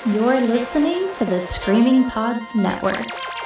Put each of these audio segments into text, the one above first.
You're listening to the Screaming Pods Network.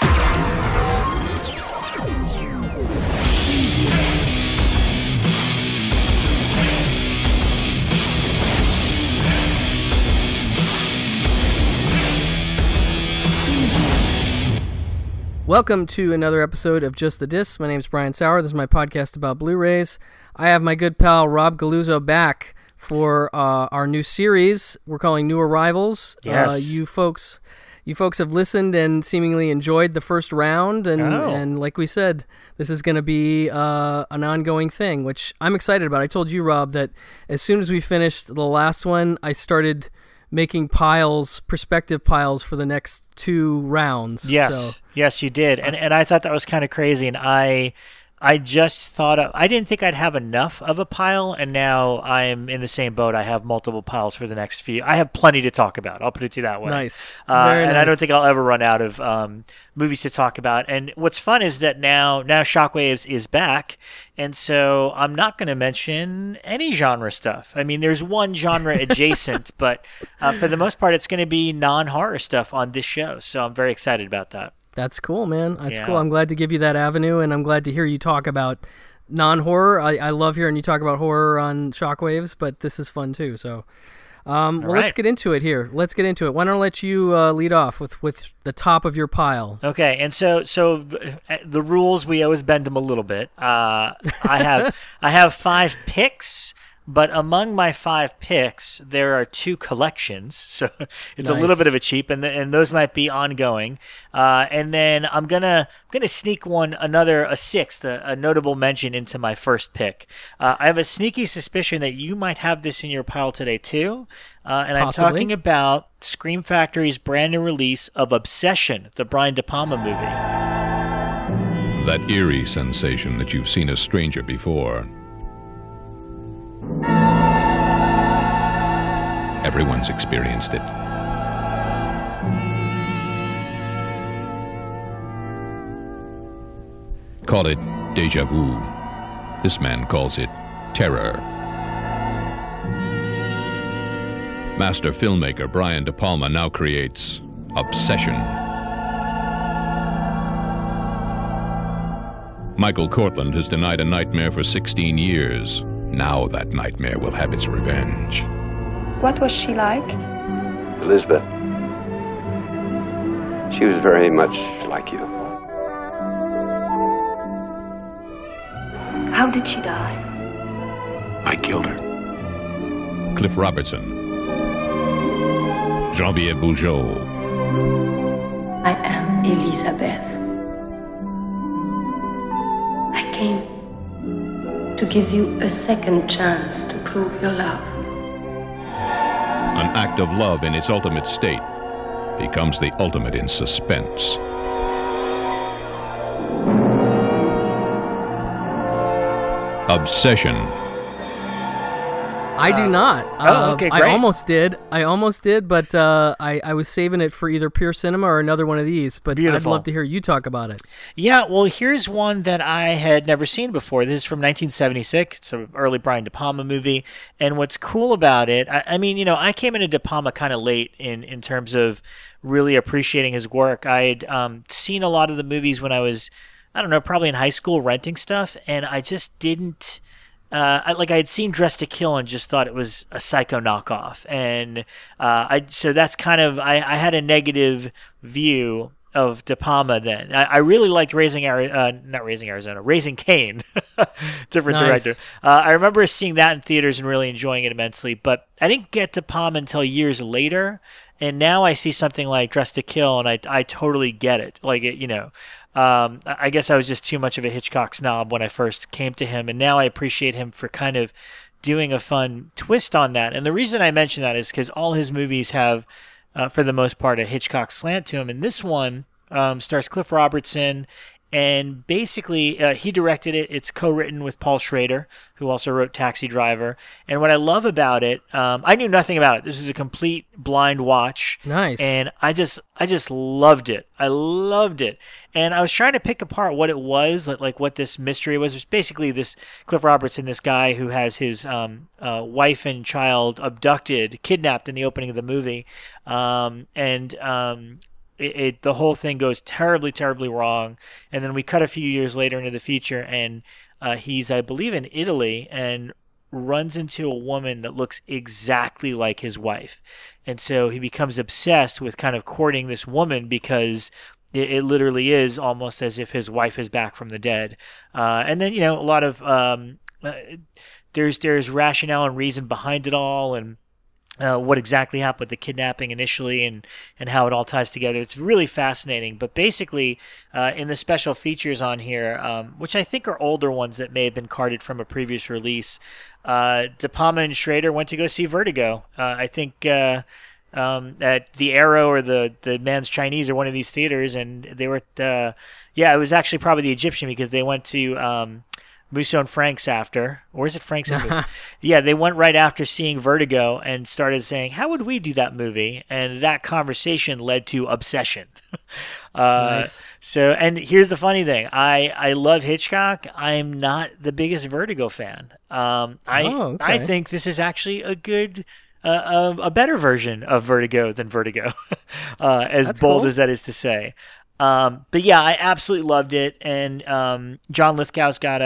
Welcome to another episode of Just the Disc. My name is Brian Sauer. This is my podcast about Blu-rays. I have my good pal Rob Galuzzo back for our new series we're calling New Arrivals. Yes. You folks have listened and seemingly enjoyed the first round, and like we said, this is going to be an ongoing thing, which I'm excited about. I told you, Rob, that as soon as we finished the last one, I started making perspective piles for the next two rounds. Yes, you did. And I thought that was kind of crazy. And I just thought I didn't think I'd have enough of a pile, and now I'm in the same boat. I have multiple piles for the next few. I have plenty to talk about. I'll put it to you that way. Nice. Very nice. I don't think I'll ever run out of movies to talk about. And what's fun is that now Shockwaves is back, and so I'm not going to mention any genre stuff. I mean, there's one genre adjacent, but for the most part, it's going to be non-horror stuff on this show. So I'm very excited about that. That's cool, man. That's cool. I'm glad to give you that avenue, and I'm glad to hear you talk about non-horror. I love hearing you talk about horror on Shockwaves, but this is fun too. So, Let's get into it here. Why don't I let you lead off with the top of your pile? Okay, and so the rules, we always bend them a little bit. I have 5 picks. But among my 5 picks, there are 2 collections, so it's nice. A little bit of a cheap, and those might be ongoing. And then I'm gonna sneak a sixth, a notable mention into my first pick. I have a sneaky suspicion that you might have this in your pile today too, and I'm talking about Scream Factory's brand new release of Obsession, the Brian De Palma movie. That eerie sensation that you've seen a stranger before. Everyone's experienced it. Call it déjà vu. This man calls it terror. Master filmmaker Brian De Palma now creates Obsession. Michael Cortland has denied a nightmare for 16 years. Now that nightmare will have its revenge. What was she like? Elizabeth. She was very much like you. How did she die? I killed her. Cliff Robertson. Jean-Pierre Bougeot. I am Elizabeth. I came to give you a second chance to prove your love. An act of love in its ultimate state becomes the ultimate in suspense. Obsession. I do not. Okay, great. I almost did, but I was saving it for either Pure Cinema or another one of these, but Beautiful. I'd love to hear you talk about it. Yeah, well, here's one that I had never seen before. This is from 1976. It's an early Brian De Palma movie, and what's cool about it, I mean, I came into De Palma kind of late in terms of really appreciating his work. I had seen a lot of the movies when I was, I don't know, probably in high school renting stuff, and I just didn't... I had seen Dressed to Kill and just thought it was a Psycho knockoff, and so that's kind of I had a negative view of De Palma then. I really liked Raising Cain, different Nice. director. I remember seeing that in theaters and really enjoying it immensely, but I didn't get De Palma until years later, and now I see something like Dressed to Kill, and I totally get it. I guess I was just too much of a Hitchcock snob when I first came to him, and now I appreciate him for kind of doing a fun twist on that. And the reason I mention that is because all his movies have, for the most part, a Hitchcock slant to him. And this one stars Cliff Robertson And basically, he directed it. It's co-written with Paul Schrader, who also wrote Taxi Driver. And what I love about it, I knew nothing about it. This is a complete blind watch. Nice. And I just loved it. I loved it. And I was trying to pick apart what it was, like what this mystery was. It was basically this Cliff Robertson, this guy who has his wife and child abducted, kidnapped in the opening of the movie. The whole thing goes terribly, terribly wrong. And then we cut a few years later into the future, and he's, I believe, in Italy and runs into a woman that looks exactly like his wife. And so he becomes obsessed with kind of courting this woman because it literally is almost as if his wife is back from the dead. And then, a lot of there's rationale and reason behind it all, and what exactly happened with the kidnapping initially and how it all ties together. It's really fascinating. But basically, in the special features on here, which I think are older ones that may have been carded from a previous release, De Palma and Schrader went to go see Vertigo. I think at the Arrow or the Man's Chinese or one of these theaters, and they were it was actually probably the Egyptian, because they went to Musso and Frank's after, or is it Frank's? Yeah, they went right after seeing Vertigo and started saying, how would we do that movie? And that conversation led to Obsession. Nice. So, and here's the funny thing. I love Hitchcock. I'm not the biggest Vertigo fan. I think this is actually a good, a better version of Vertigo than Vertigo, as That's bold cool. as that is to say. But yeah, I absolutely loved it, and John Lithgow's got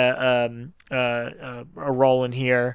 a role in here,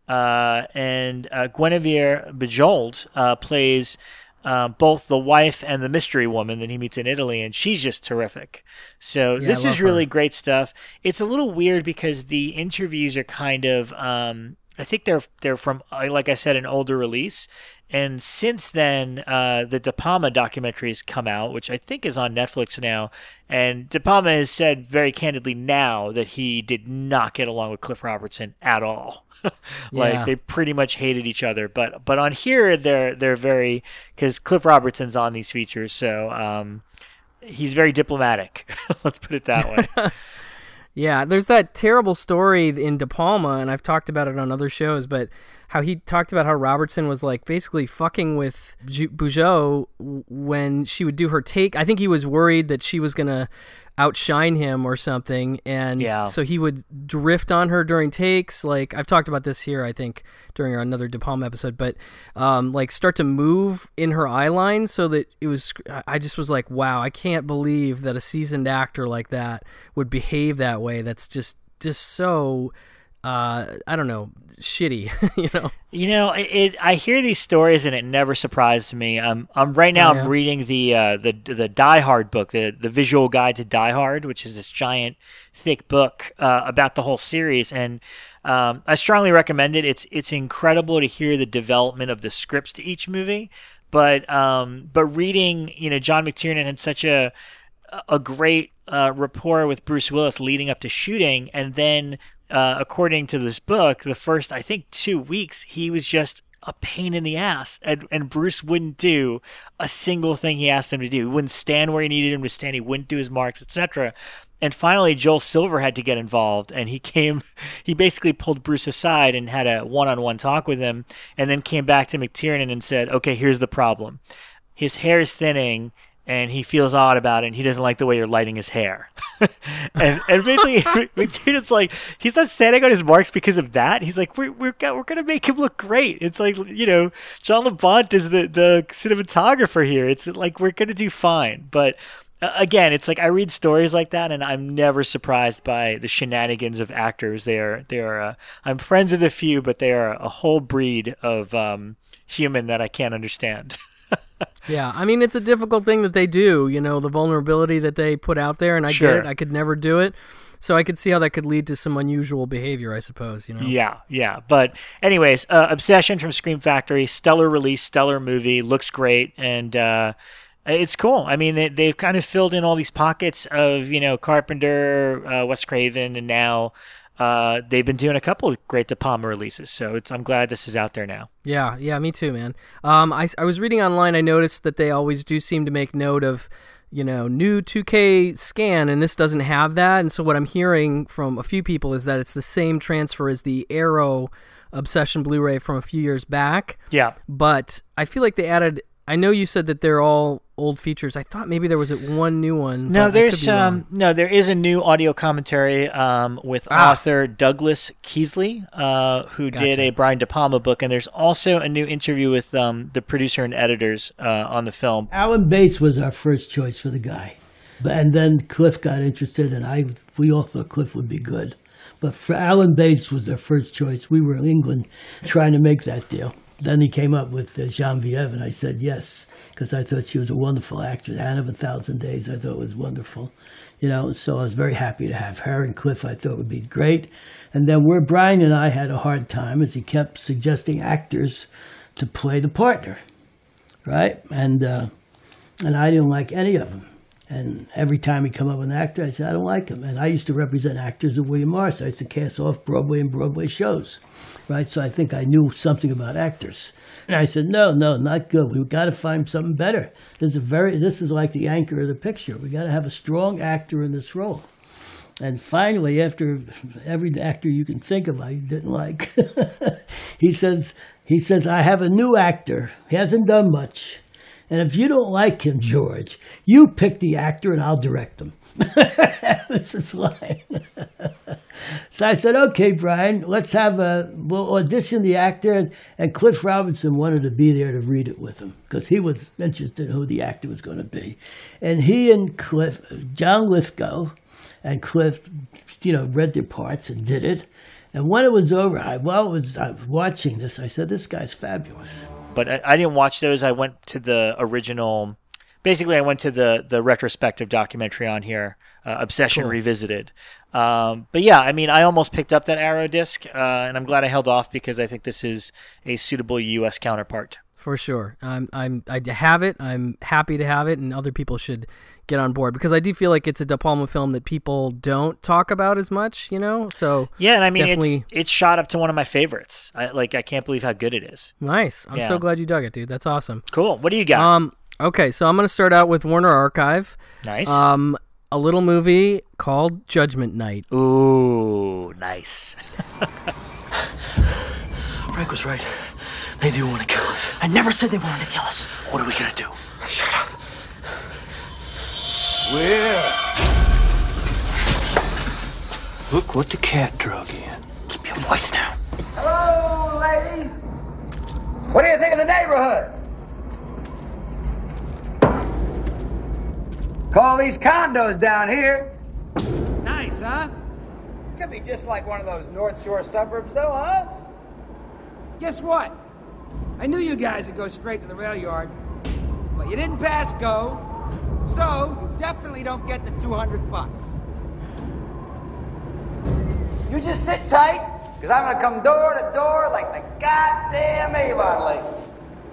and Guinevere Bujold plays both the wife and the mystery woman that he meets in Italy, and she's just terrific. So this is really great stuff. It's a little weird because the interviews are kind of I think they're from, like I said, an older release. And since then, the De Palma documentary has come out, which I think is on Netflix now. And De Palma has said very candidly now that he did not get along with Cliff Robertson at all. Like they pretty much hated each other. But on here, they're very, because Cliff Robertson's on these features, so he's very diplomatic. Let's put it that way. Yeah, there's that terrible story in De Palma, and I've talked about it on other shows, but how he talked about how Robertson was like basically fucking with Bujold when she would do her take. I think he was worried that she was going to outshine him or something, and so he would drift on her during takes. Like, I've talked about this here, I think, during another De Palma episode, but like start to move in her eye line so that it was, I just was like, wow, I can't believe that a seasoned actor like that would behave that way. That's just so I don't know, shitty. I hear these stories and it never surprises me. I'm reading the Die Hard book, the visual guide to Die Hard, which is this giant thick book about the whole series, and I strongly recommend it. It's incredible to hear the development of the scripts to each movie, but reading, John McTiernan had such a great rapport with Bruce Willis leading up to shooting, and then according to this book, the first, I think, 2 weeks, he was just a pain in the ass, and Bruce wouldn't do a single thing he asked him to do. He wouldn't stand where he needed him to stand. He wouldn't do his marks, etc. And finally, Joel Silver had to get involved, and he basically pulled Bruce aside and had a one-on-one talk with him, and then came back to McTiernan and said, okay, here's the problem. His hair is thinning, and he feels odd about it, and he doesn't like the way you're lighting his hair. and basically, McTiernan's like, he's not standing on his marks because of that. He's like, we're going to make him look great. It's like, Jean LeBont is the cinematographer here. It's like, we're going to do fine. But again, it's like, I read stories like that, and I'm never surprised by the shenanigans of actors. They are I'm friends of the few, but they are a whole breed of human that I can't understand. Yeah, I mean, it's a difficult thing that they do, the vulnerability that they put out there, and I get it. I could never do it. So I could see how that could lead to some unusual behavior, I suppose, Yeah. But anyways, Obsession from Scream Factory, stellar release, stellar movie, looks great, and it's cool. I mean, they've kind of filled in all these pockets of, Carpenter, Wes Craven, and now they've been doing a couple of great De Palma releases, so I'm glad this is out there now. Yeah, me too, man. I was reading online, I noticed that they always do seem to make note of, new 2K scan, and this doesn't have that. And so what I'm hearing from a few people is that it's the same transfer as the Arrow Obsession Blu-ray from a few years back. Yeah. But I feel like they added, I know you said that they're all old features. I thought maybe there was one new one. No, there is a new audio commentary with author Douglas Keasley, who did a Brian De Palma book, and there's also a new interview with the producer and editors on the film. Alan Bates was our first choice for the guy, and then Cliff got interested, and we all thought Cliff would be good, but for Alan Bates was our first choice. We were in England trying to make that deal. Then he came up with Genevieve, and I said yes, because I thought she was a wonderful actress. Anne of 1,000 Days I thought was wonderful. So I was very happy to have her, and Cliff I thought would be great. And then where Brian and I had a hard time is he kept suggesting actors to play the partner, right? And I didn't like any of them. And every time he'd come up with an actor, I said, I don't like him. And I used to represent actors of William Morris. I used to cast off Broadway and Broadway shows, right? So I think I knew something about actors. And I said, no, not good. We've got to find something better. This is like the anchor of the picture. We got to have a strong actor in this role. And finally, after every actor you can think of I didn't like, he says, I have a new actor. He hasn't done much. And if you don't like him, George, you pick the actor and I'll direct him. This is why. So I said, okay, Brian, we'll audition the actor. And Cliff Robinson wanted to be there to read it with him because he was interested in who the actor was going to be. And he and Cliff, John Lithgow and Cliff, read their parts and did it. And when it was over, I was watching this, I said, this guy's fabulous. But I didn't watch those. I went to the original. Basically, I went to the retrospective documentary on here, Obsession Revisited. But yeah, I mean, I almost picked up that Arrow disc, and I'm glad I held off because I think this is a suitable U.S. counterpart. For sure. I have it. I'm happy to have it, and other people should get on board because I do feel like it's a De Palma film that people don't talk about as much, So yeah, and I mean, it's shot up to one of my favorites. I can't believe how good it is. Nice. I'm so glad you dug it, dude. That's awesome. Cool. What do you got? Okay, so I'm going to start out with Warner Archive. Nice. A little movie called Judgment Night. Ooh, nice. Frank was right. They do want to kill us. I never said they wanted to kill us. What are we going to do? Shut up. Where? Look what the cat drug in. Keep your voice down. Hello, ladies. What do you think of the neighborhood? Call these condos down here. Nice, huh? Could be just like one of those North Shore suburbs, though, huh? Guess what? I knew you guys would go straight to the rail yard, but you didn't pass go, so you definitely don't get the $200. You just sit tight, because I'm gonna come door to door like the goddamn Avon lady.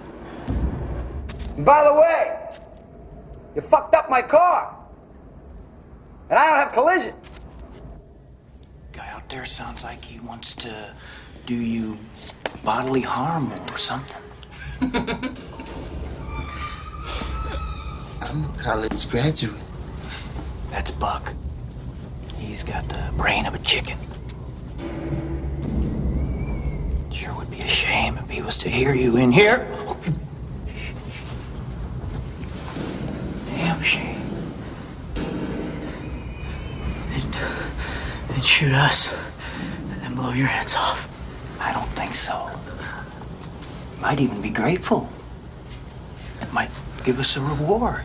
And by the way, you fucked up my car, and I don't have collision. Guy out there sounds like he wants to do you bodily harm or something. I'm a college graduate. That's Buck. He's got the brain of a chicken. Sure would be a shame if he was to hear you in here. Damn shame. They'd shoot us and then blow your heads off. I don't think so. Might even be grateful. Might give us a reward.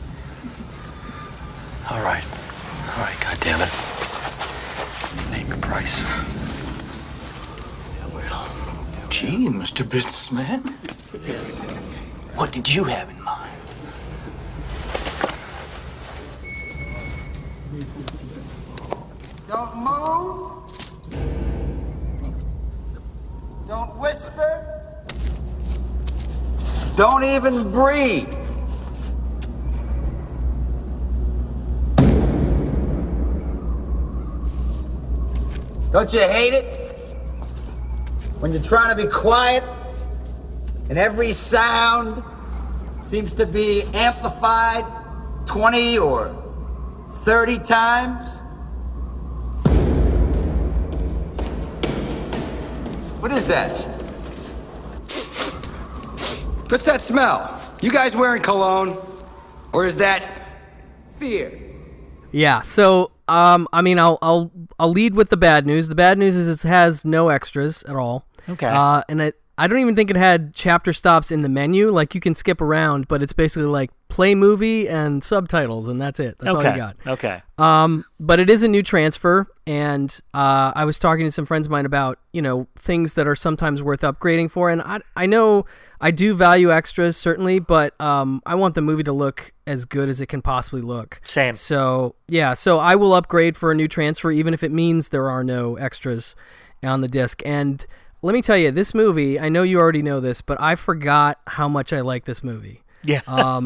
All right, goddammit. Name your price. Well, gee, Mr. Businessman. What did you have in mind? Don't move. Don't whisper. Don't even breathe. Don't you hate it? When you're trying to be quiet and every sound seems to be amplified 20 or 30 times? What is that? What's that smell? You guys wearing cologne? Or is that fear? Yeah, so I mean, I'll lead with the bad news. The bad news is it has no extras at all. Okay. And I don't even think it had chapter stops in the menu. Like, you can skip around, but it's basically like play movie and subtitles, and that's it. That's all you got. Okay. But it is a new transfer, and I was talking to some friends of mine about, things that are sometimes worth upgrading for, and I know I do value extras, certainly, but I want the movie to look as good as it can possibly look. Same. So, yeah, I will upgrade for a new transfer, even if it means there are no extras on the disc. And let me tell you, this movie, I know you already know this, but I forgot how much I like this movie. Yeah.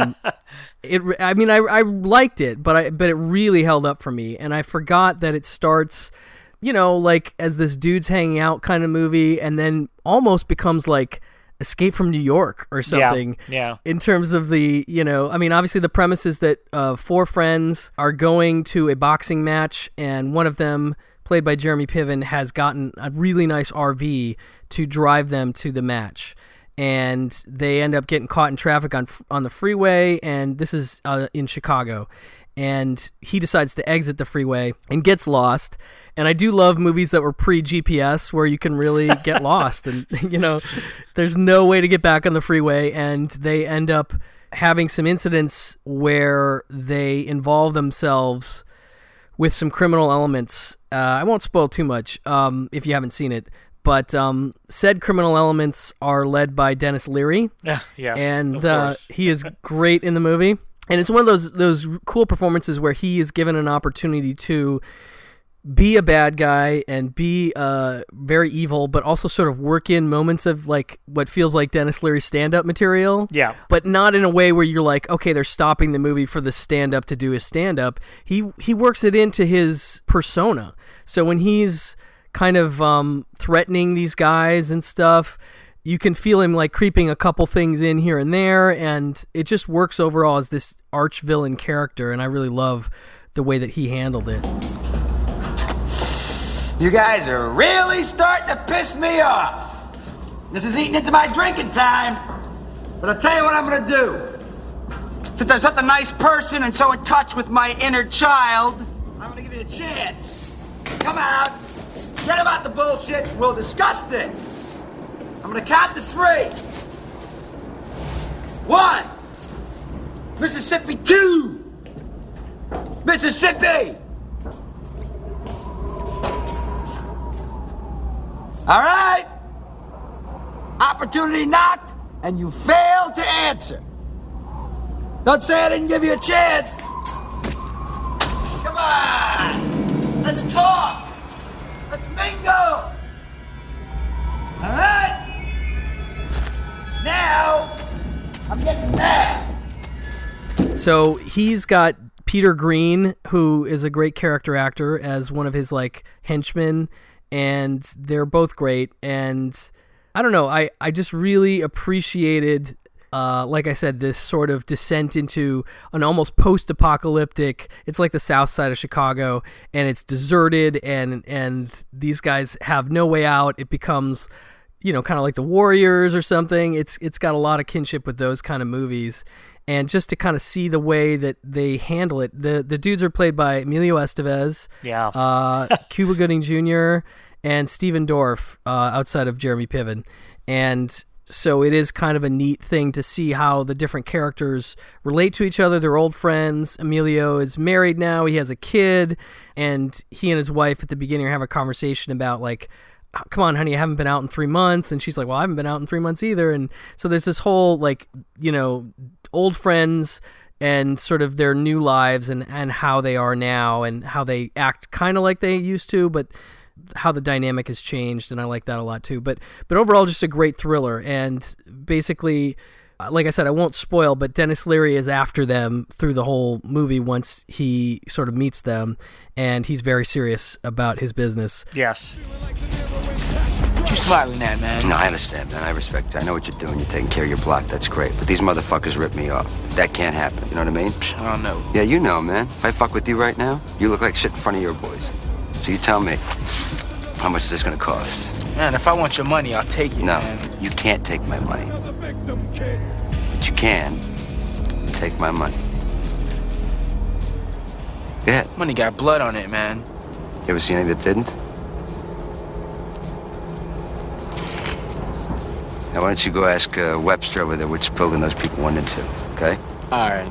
I liked it, but it really held up for me, and I forgot that it starts, like as this dude's hanging out kind of movie, and then almost becomes like Escape from New York or something. Yeah. In terms of the, obviously the premise is that 4 friends are going to a boxing match, and one of them, played by Jeremy Piven, has gotten a really nice RV to drive them to the match. And they end up getting caught in traffic on the freeway, and this is in Chicago. And he decides to exit the freeway and gets lost. And I do love movies that were pre-GPS where you can really get lost. And, there's no way to get back on the freeway. And they end up having some incidents where they involve themselves with some criminal elements. I won't spoil too much if you haven't seen it. But said criminal elements are led by Dennis Leary. Yes, and he is great in the movie. And it's one of those cool performances where he is given an opportunity to be a bad guy and be very evil, but also sort of work in moments of like what feels like Dennis Leary's stand-up material. Yeah. But not in a way where you're like, okay, they're stopping the movie for the stand-up to do his stand-up. He works it into his persona. So when he's kind of threatening these guys and stuff, you can feel him like creeping a couple things in here and there, and it just works overall as this arch villain character, and I really love the way that he handled it. You guys are really starting to piss me off. This is eating into my drinking time, but I'll tell you what I'm gonna do. Since I'm such a nice person and so in touch with my inner child, I'm gonna give you a chance. Come out. Forget about the bullshit. We'll discuss this. I'm gonna count to 3. 1. Mississippi 2. Mississippi. All right. Opportunity knocked, and you failed to answer. Don't say I didn't give you a chance. Come on. Let's talk. Let's mingle! All right? Now, I'm getting mad. So he's got Peter Green, who is a great character actor, as one of his like henchmen, and they're both great. And I don't know, I just really appreciated, like I said, this sort of descent into an almost post-apocalyptic, it's like the south side of Chicago, and it's deserted, and these guys have no way out. It becomes, kind of like the Warriors or something. It's got a lot of kinship with those kind of movies. And just to kind of see the way that they handle it, the dudes are played by Emilio Estevez, Cuba Gooding Jr., and Stephen Dorff, outside of Jeremy Piven. And so it is kind of a neat thing to see how the different characters relate to each other. They're old friends. Emilio is married now. He has a kid. And he and his wife at the beginning have a conversation about like, come on, honey, I haven't been out in 3 months. And she's like, well, I haven't been out in 3 months either. And so there's this whole like, old friends and sort of their new lives and how they are now and how they act kind of like they used to, but how the dynamic has changed, and I like that a lot too. But overall, just a great thriller. And basically, like I said, I won't spoil, but Dennis Leary is after them through the whole movie once he sort of meets them, and he's very serious about his business. Yes. you smiling at, man? No, I understand, man. I respect you. I know what you're doing. You're taking care of your block. That's great. But these motherfuckers rip me off. That can't happen. You know what I mean? I don't know. Yeah, you know, man. If I fuck with you right now, you look like shit in front of your boys. So you tell me, how much is this gonna cost? Man, if I want your money, I'll take it, No, man. you can't take my money. But you can take my money. Go ahead. Money got blood on it, man. You ever see any that didn't? Now, why don't you go ask Webster over there which building those people went into, okay? All right.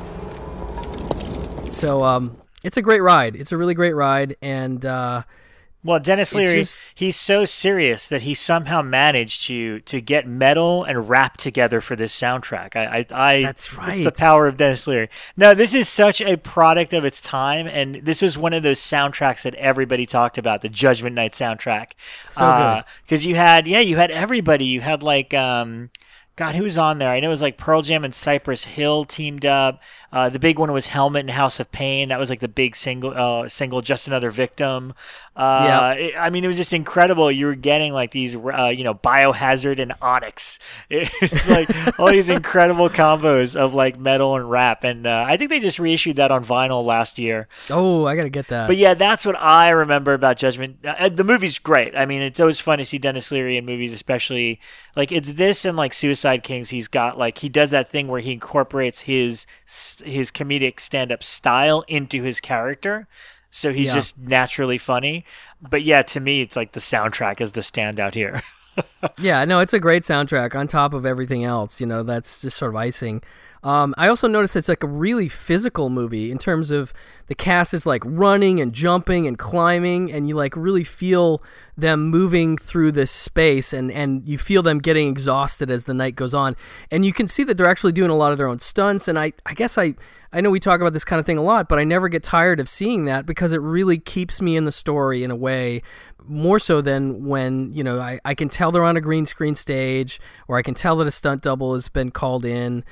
So it's a great ride. It's a really great ride, and well, Denis Leary, he's so serious that he somehow managed to get metal and rap together for this soundtrack. That's right. It's the power of Denis Leary. No, this is such a product of its time, and this was one of those soundtracks that everybody talked about, the Judgment Night soundtrack. So good. Because you had everybody. You had like, God, who was on there? I know it was like Pearl Jam and Cypress Hill teamed up. The big one was Helmet and House of Pain. That was like the big single, Just Another Victim. I mean, it was just incredible. You were getting like these, Biohazard and Onyx. It's like all these incredible combos of like metal and rap. And I think they just reissued that on vinyl last year. Oh, I got to get that. But yeah, that's what I remember about Judgment. The movie's great. I mean, it's always fun to see Denis Leary in movies, especially like it's this and like Suicide Kings. He's got like, he does that thing where he incorporates his comedic stand-up style into his character, so he's just naturally funny. But yeah, to me, it's like the soundtrack is the standout here. Yeah, no, it's a great soundtrack on top of everything else. You know, that's just sort of icing. I also noticed it's like a really physical movie in terms of the cast is like running and jumping and climbing, and you like really feel them moving through this space, and you feel them getting exhausted as the night goes on. And you can see that they're actually doing a lot of their own stunts, and I guess I know we talk about this kind of thing a lot, but I never get tired of seeing that because it really keeps me in the story in a way, more so than when, you know, I can tell they're on a green screen stage, or I can tell that a stunt double has been called in.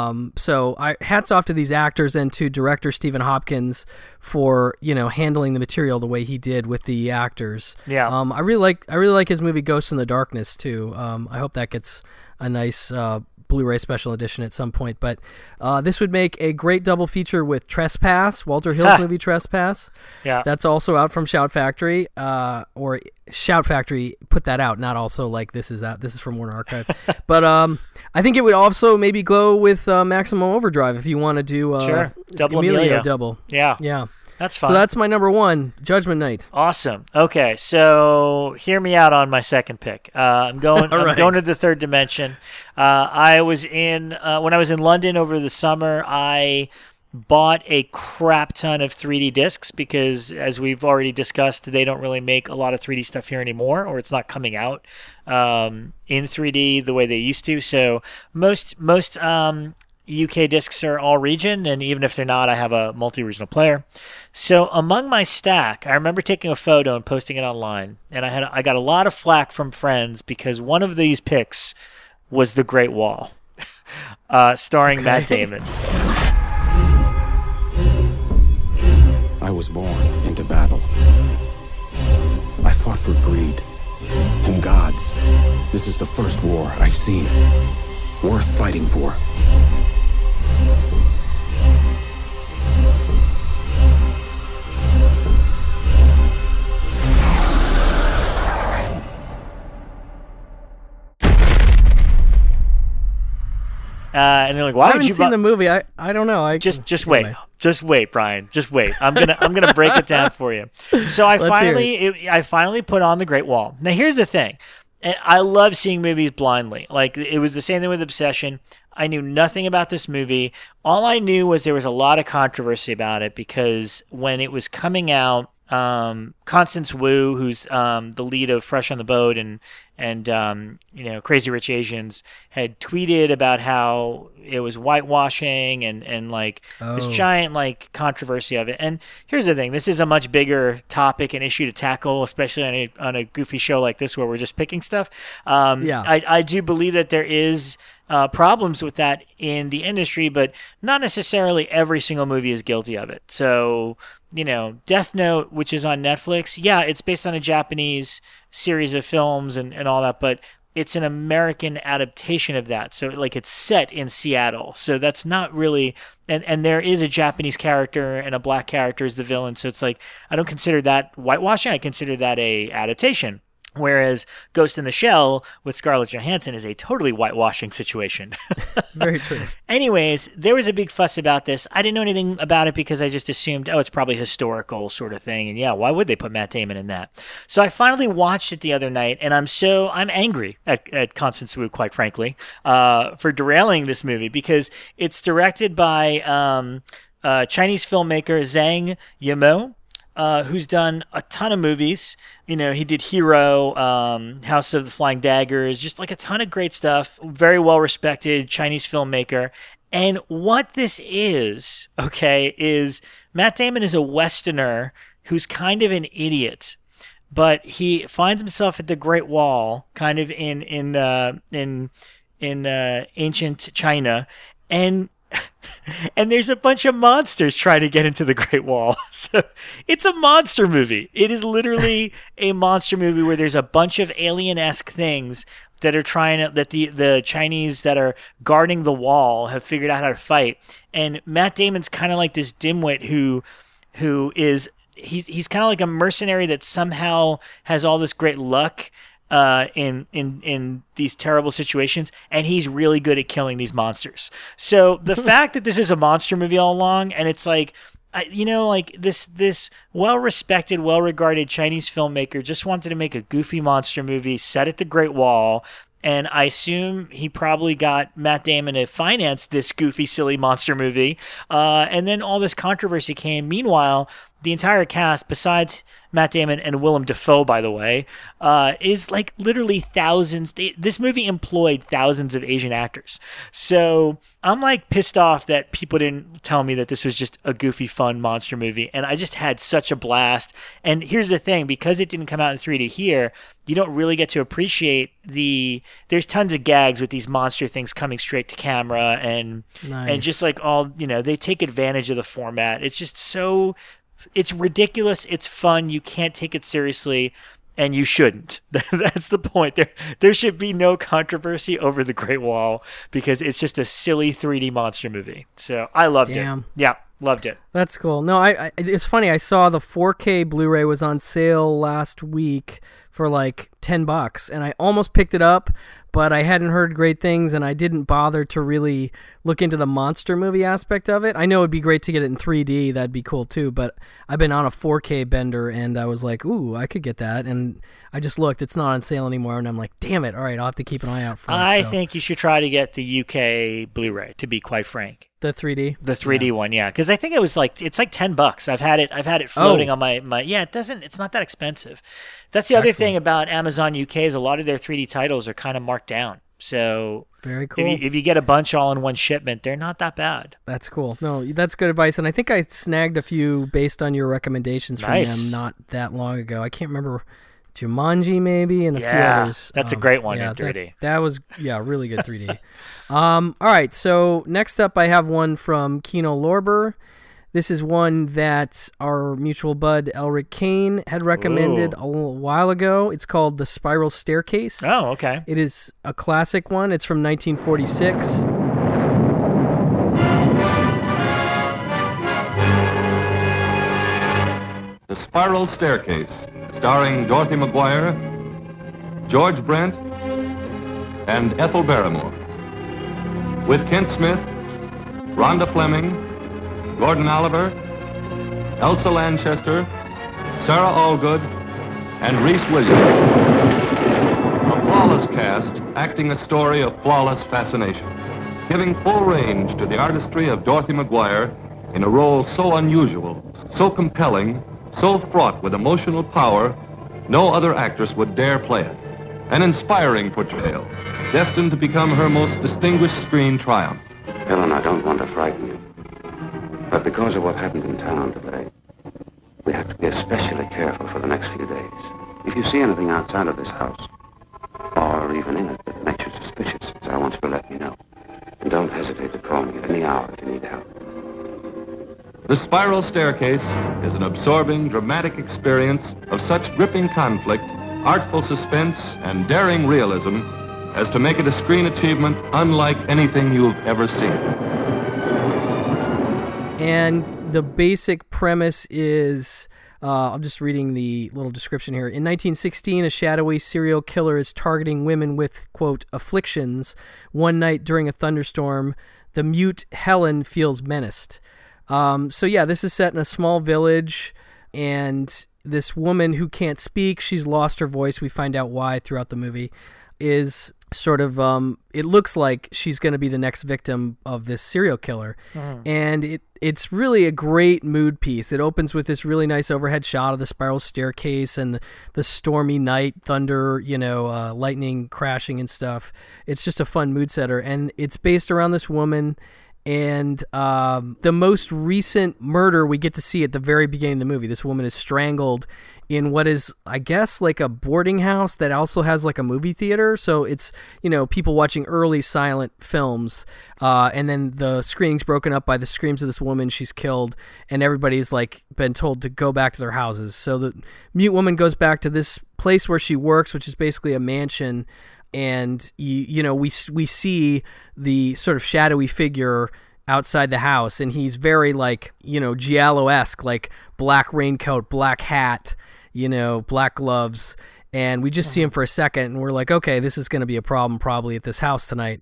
So hats off to these actors and to director Stephen Hopkins for, you know, handling the material the way he did with the actors. Yeah. I really like his movie Ghosts in the Darkness too. I hope that gets a nice Blu-ray special edition at some point. But this would make a great double feature with Trespass, Walter Hill's movie Trespass. Yeah. That's also out from Shout Factory, or Shout Factory put that out, not also like this is out. This is from Warner Archive. But I think it would also maybe go with Maximum Overdrive if you want to do sure. Double Emilio double. Yeah. Yeah. That's fine. So that's my number one, Judgment Night. Awesome. Okay, so hear me out on my second pick. I'm going to the third dimension. I was in when I was in London over the summer, I bought a crap ton of 3D discs because, as we've already discussed, they don't really make a lot of 3D stuff here anymore, or it's not coming out in 3D the way they used to. So most UK discs are all region, and even if they're not, I have a multi-regional player. So among my stack, I remember taking a photo and posting it online, and I got a lot of flack from friends because one of these picks was The Great Wall, starring Matt Damon. I was born into battle. I fought for greed and gods. This is the first war I've seen worth fighting for. And they're like, "Why would you?" I haven't seen the movie. I don't know. Just wait. Just wait, Brian. Just wait. I'm gonna break it down for you. So I finally put on The Great Wall. Now here's the thing. And I love seeing movies blindly. Like, it was the same thing with Obsession. I knew nothing about this movie. All I knew was there was a lot of controversy about it because when it was coming out, Constance Wu, who's the lead of Fresh on the Boat and Crazy Rich Asians, had tweeted about how it was whitewashing and this giant like controversy of it. And here's the thing: this is a much bigger topic and issue to tackle, especially on a goofy show like this where we're just picking stuff. I do believe that there is problems with that in the industry, but not necessarily every single movie is guilty of it. So Death Note, which is on Netflix, yeah, it's based on a Japanese series of films and all that, but it's an American adaptation of that. So like it's set in Seattle. So that's not really, and there is a Japanese character and a black character as the villain. So it's like, I don't consider that whitewashing. I consider that a adaptation. Whereas Ghost in the Shell with Scarlett Johansson is a totally whitewashing situation. Very true. Anyways, there was a big fuss about this. I didn't know anything about it because I just assumed, it's probably historical sort of thing. And yeah, why would they put Matt Damon in that? So I finally watched it the other night, and I'm angry at Constance Wu, quite frankly, for derailing this movie because it's directed by Chinese filmmaker Zhang Yimou. Who's done a ton of movies. He did Hero, House of the Flying Daggers, just like a ton of great stuff. Very well-respected Chinese filmmaker. And what this is Matt Damon is a Westerner who's kind of an idiot, but he finds himself at the Great Wall, kind of in ancient China, and there's a bunch of monsters trying to get into the Great Wall. So it's a monster movie. It is literally a monster movie where there's a bunch of alien-esque things that are that the Chinese that are guarding the wall have figured out how to fight. And Matt Damon's kind of like this dimwit who is he's kind of like a mercenary that somehow has all this great luck in these terrible situations, and he's really good at killing these monsters. So the fact that this is a monster movie all along, and it's like, this well-respected, well-regarded Chinese filmmaker just wanted to make a goofy monster movie set at the Great Wall, and I assume he probably got Matt Damon to finance this goofy, silly monster movie, and then all this controversy came. Meanwhile, the entire cast, besides Matt Damon and Willem Dafoe, by the way, is like literally thousands. This movie employed thousands of Asian actors. So I'm like pissed off that people didn't tell me that this was just a goofy, fun monster movie. And I just had such a blast. And here's the thing, because it didn't come out in 3D here, you don't really get to appreciate there's tons of gags with these monster things coming straight to camera and just like they take advantage of the format. It's just it's ridiculous. It's fun. You can't take it seriously, and you shouldn't. That's the point. There should be no controversy over the Great Wall because it's just a silly 3D monster movie. So I loved it. Yeah, loved it. That's cool. No, it's funny. I saw the 4K Blu-ray was on sale last week for like $10, and I almost picked it up, but I hadn't heard great things, and I didn't bother to really look into the monster movie aspect of it. I know it'd be great to get it in 3D. That'd be cool too, but I've been on a 4K bender, and I was like, ooh, I could get that, and I just looked. It's not on sale anymore, and I'm like, damn it. All right, I'll have to keep an eye out for it. I think you should try to get the UK Blu-ray, to be quite frank. The 3D? The 3D one, yeah. Because I think it's like $10. I've had it floating on my yeah, it's not that expensive. That's the other thing about Amazon UK is a lot of their 3D titles are kind of marked down. So very cool. If you get a bunch all in one shipment, they're not that bad. That's cool. No, that's good advice. And I think I snagged a few based on your recommendations from them not that long ago. I can't remember. Jumanji maybe and a few others. That's a great one in 3D. That was really good 3D. All right, so next up I have one from Kino Lorber. This is one that our mutual bud Elric Kane had recommended a little while ago. It's called The Spiral Staircase. Oh, okay. It is a classic one. It's from 1946. The Spiral Staircase, starring Dorothy McGuire, George Brent, and Ethel Barrymore. With Kent Smith, Rhonda Fleming, Gordon Oliver, Elsa Lanchester, Sarah Allgood, and Reese Williams. A flawless cast acting a story of flawless fascination, giving full range to the artistry of Dorothy McGuire in a role so unusual, so compelling, so fraught with emotional power, no other actress would dare play it. An inspiring portrayal, destined to become her most distinguished screen triumph. Helen, I don't want to frighten you, but because of what happened in town today, we have to be especially careful for the next few days. If you see anything outside of this house, or even in it, that makes you suspicious, I want you to let me know. And don't hesitate to call me at any hour if you need help. The Spiral Staircase is an absorbing, dramatic experience of such gripping conflict, artful suspense, and daring realism as to make it a screen achievement unlike anything you've ever seen. And the basic premise is, I'm just reading the little description here. In 1916, a shadowy serial killer is targeting women with, quote, afflictions. One night during a thunderstorm, the mute Helen feels menaced. This is set in a small village, and this woman who can't speak, she's lost her voice. We find out why throughout the movie, is sort of, it looks like she's going to be the next victim of this serial killer. And it's really a great mood piece. It opens with this really nice overhead shot of the spiral staircase and the stormy night, thunder, lightning crashing and stuff. It's just a fun mood setter, and it's based around this woman. And the most recent murder we get to see at the very beginning of the movie. This woman is strangled in what is, I guess, like a boarding house that also has like a movie theater. So it's, people watching early silent films. And then the screening's broken up by the screams of this woman. She's killed, and everybody's like been told to go back to their houses. So the mute woman goes back to this place where she works, which is basically a mansion. And we see the sort of shadowy figure outside the house, and he's very like Giallo-esque, like black raincoat, black hat, black gloves, and we just see him for a second, and we're like, okay, this is going to be a problem probably at this house tonight.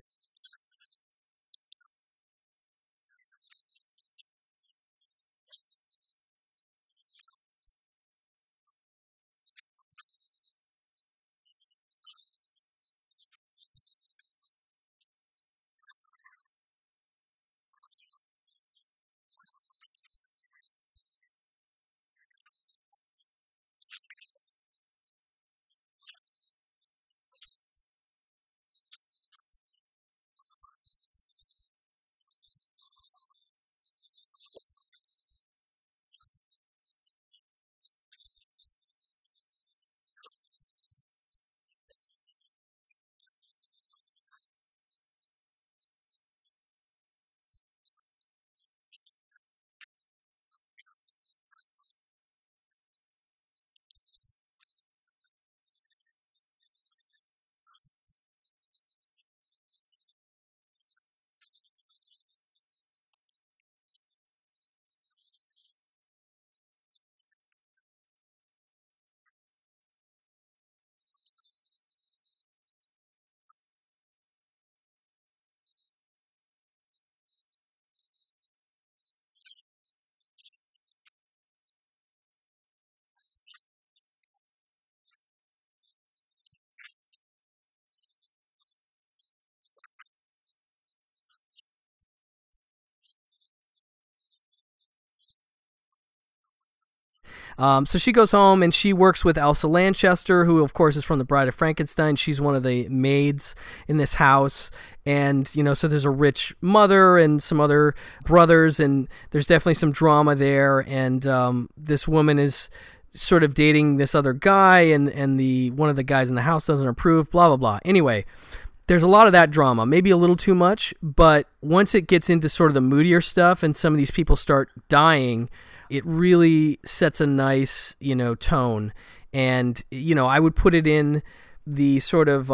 So she goes home and she works with Elsa Lanchester, who of course is from The Bride of Frankenstein. She's one of the maids in this house. And, so there's a rich mother and some other brothers, and there's definitely some drama there. And this woman is sort of dating this other guy, and one of the guys in the house doesn't approve, blah, blah, blah. Anyway, there's a lot of that drama, maybe a little too much, but once it gets into sort of the moodier stuff and some of these people start dying, it really sets a nice, tone. And, I would put it in the sort of,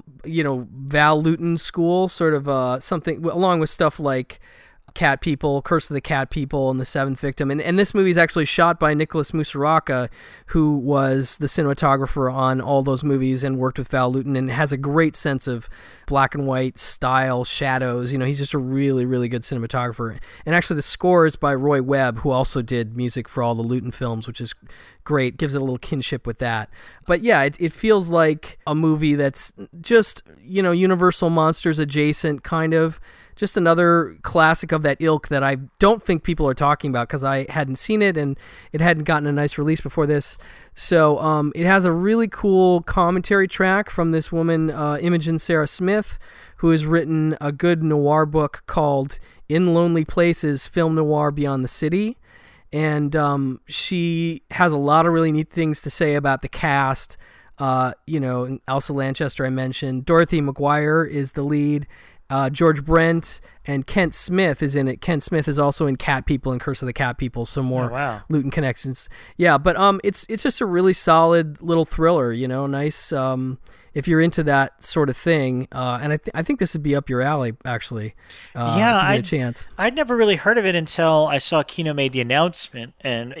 Val Lewton school, sort of something along with stuff like Cat People, Curse of the Cat People, and The Seventh Victim. And this movie is actually shot by Nicholas Musuraca, who was the cinematographer on all those movies and worked with Val Lewton, and has a great sense of black and white style, shadows. He's just a really, really good cinematographer. And actually the score is by Roy Webb, who also did music for all the Lewton films, which is great. Gives it a little kinship with that. But yeah, it feels like a movie that's just, Universal Monsters adjacent, kind of. Just another classic of that ilk that I don't think people are talking about because I hadn't seen it and it hadn't gotten a nice release before this. So it has a really cool commentary track from this woman, Imogen Sarah Smith, who has written a good noir book called In Lonely Places, Film Noir Beyond the City. And she has a lot of really neat things to say about the cast. Elsa Lanchester I mentioned. Dorothy McGuire is the lead. George Brent and Kent Smith is in it. Kent Smith is also in Cat People and Curse of the Cat People, so more Luton connections. Yeah, but it's just a really solid little thriller, nice if you're into that sort of thing. And I think this would be up your alley, actually. Yeah, a chance. I'd never really heard of it until I saw Kino made the announcement, and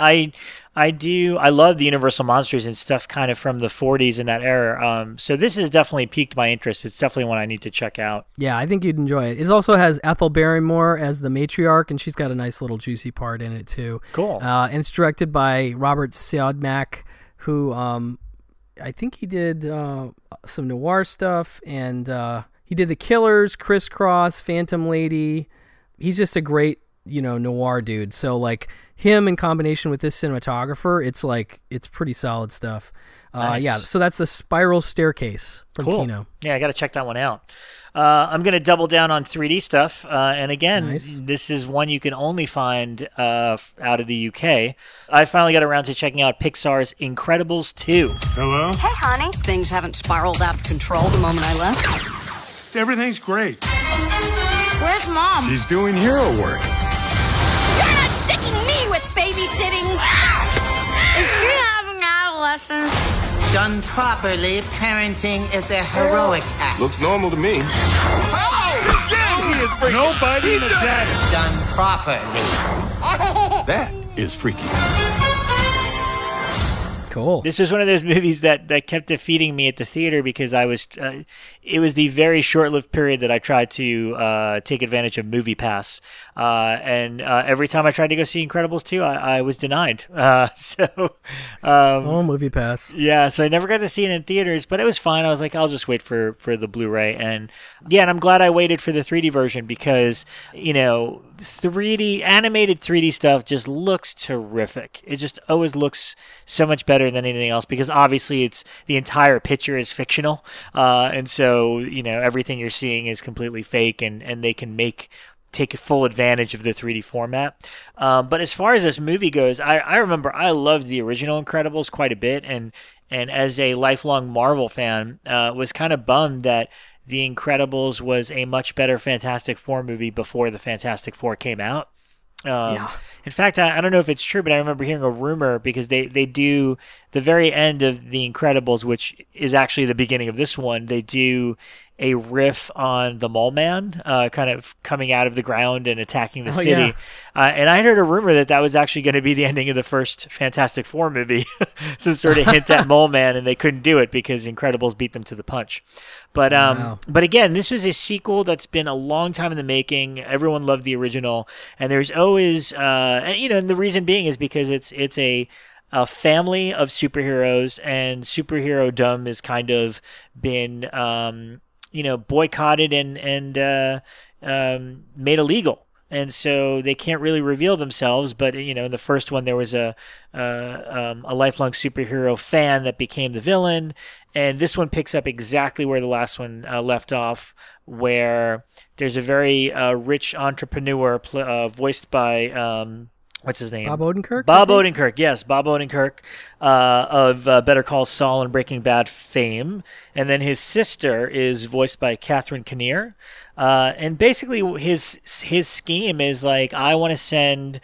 I love the Universal monsters and stuff kind of from the 40s and that era. So this has definitely piqued my interest. It's definitely one I need to check out. Yeah, I think you'd enjoy it. It also has Ethel Barrymore as the matriarch, and she's got a nice little juicy part in it too. Cool. And it's directed by Robert Siodmak, who I think he did some noir stuff, and he did The Killers, Crisscross, Phantom Lady. He's just a great, noir dude. So like him in combination with this cinematographer, it's pretty solid stuff. Nice. Yeah, so that's The Spiral Staircase from Kino. Yeah, I got to check that one out. I'm going to double down on 3D stuff. And again, This is one you can only find out of the UK. I finally got around to checking out Pixar's Incredibles 2. Hello? Hey, honey. Things haven't spiraled out of control the moment I left. Everything's great. Where's Mom? She's doing hero work. You're not sticking me with babysitting. Is she having adolescence? Done properly, parenting is a heroic act. Looks normal to me. Nobody in the data. Done properly. That is freaky. Cool. This was one of those movies that kept defeating me at the theater because I was. It was the very short-lived period that I tried to take advantage of MoviePass, and every time I tried to go see Incredibles 2, I was denied. MoviePass. Yeah, so I never got to see it in theaters, but it was fine. I was like, I'll just wait for the Blu-ray, and I'm glad I waited for the 3D version because 3D animated 3D stuff just looks terrific. It just always looks so much better than anything else because obviously it's the entire picture is fictional, and so everything you're seeing is completely fake, and they can take full advantage of the 3D format. But as far as this movie goes, I remember I loved the original Incredibles quite a bit, and as a lifelong Marvel fan, was kind of bummed that The Incredibles was a much better Fantastic Four movie before the Fantastic Four came out. In fact, I don't know if it's true, but I remember hearing a rumor because they do the very end of The Incredibles, which is actually the beginning of this one. They do a riff on the Mole Man, kind of coming out of the ground and attacking the city. Yeah. And I heard a rumor that was actually going to be the ending of the first Fantastic Four movie. Some sort of hint at Mole Man, and they couldn't do it because Incredibles beat them to the punch. But but again, this was a sequel that's been a long time in the making. Everyone loved the original, and there's always, and the reason being is because it's a family of superheroes, and superhero-dom has kind of been boycotted and made illegal. And so they can't really reveal themselves. But, in the first one, there was a lifelong superhero fan that became the villain. And this one picks up exactly where the last one left off, where there's a very rich entrepreneur voiced by... what's his name? Bob Odenkirk? Bob Odenkirk, yes. Bob Odenkirk of Better Call Saul and Breaking Bad fame. And then his sister is voiced by Catherine Kinnear. And basically his scheme is like, I want to send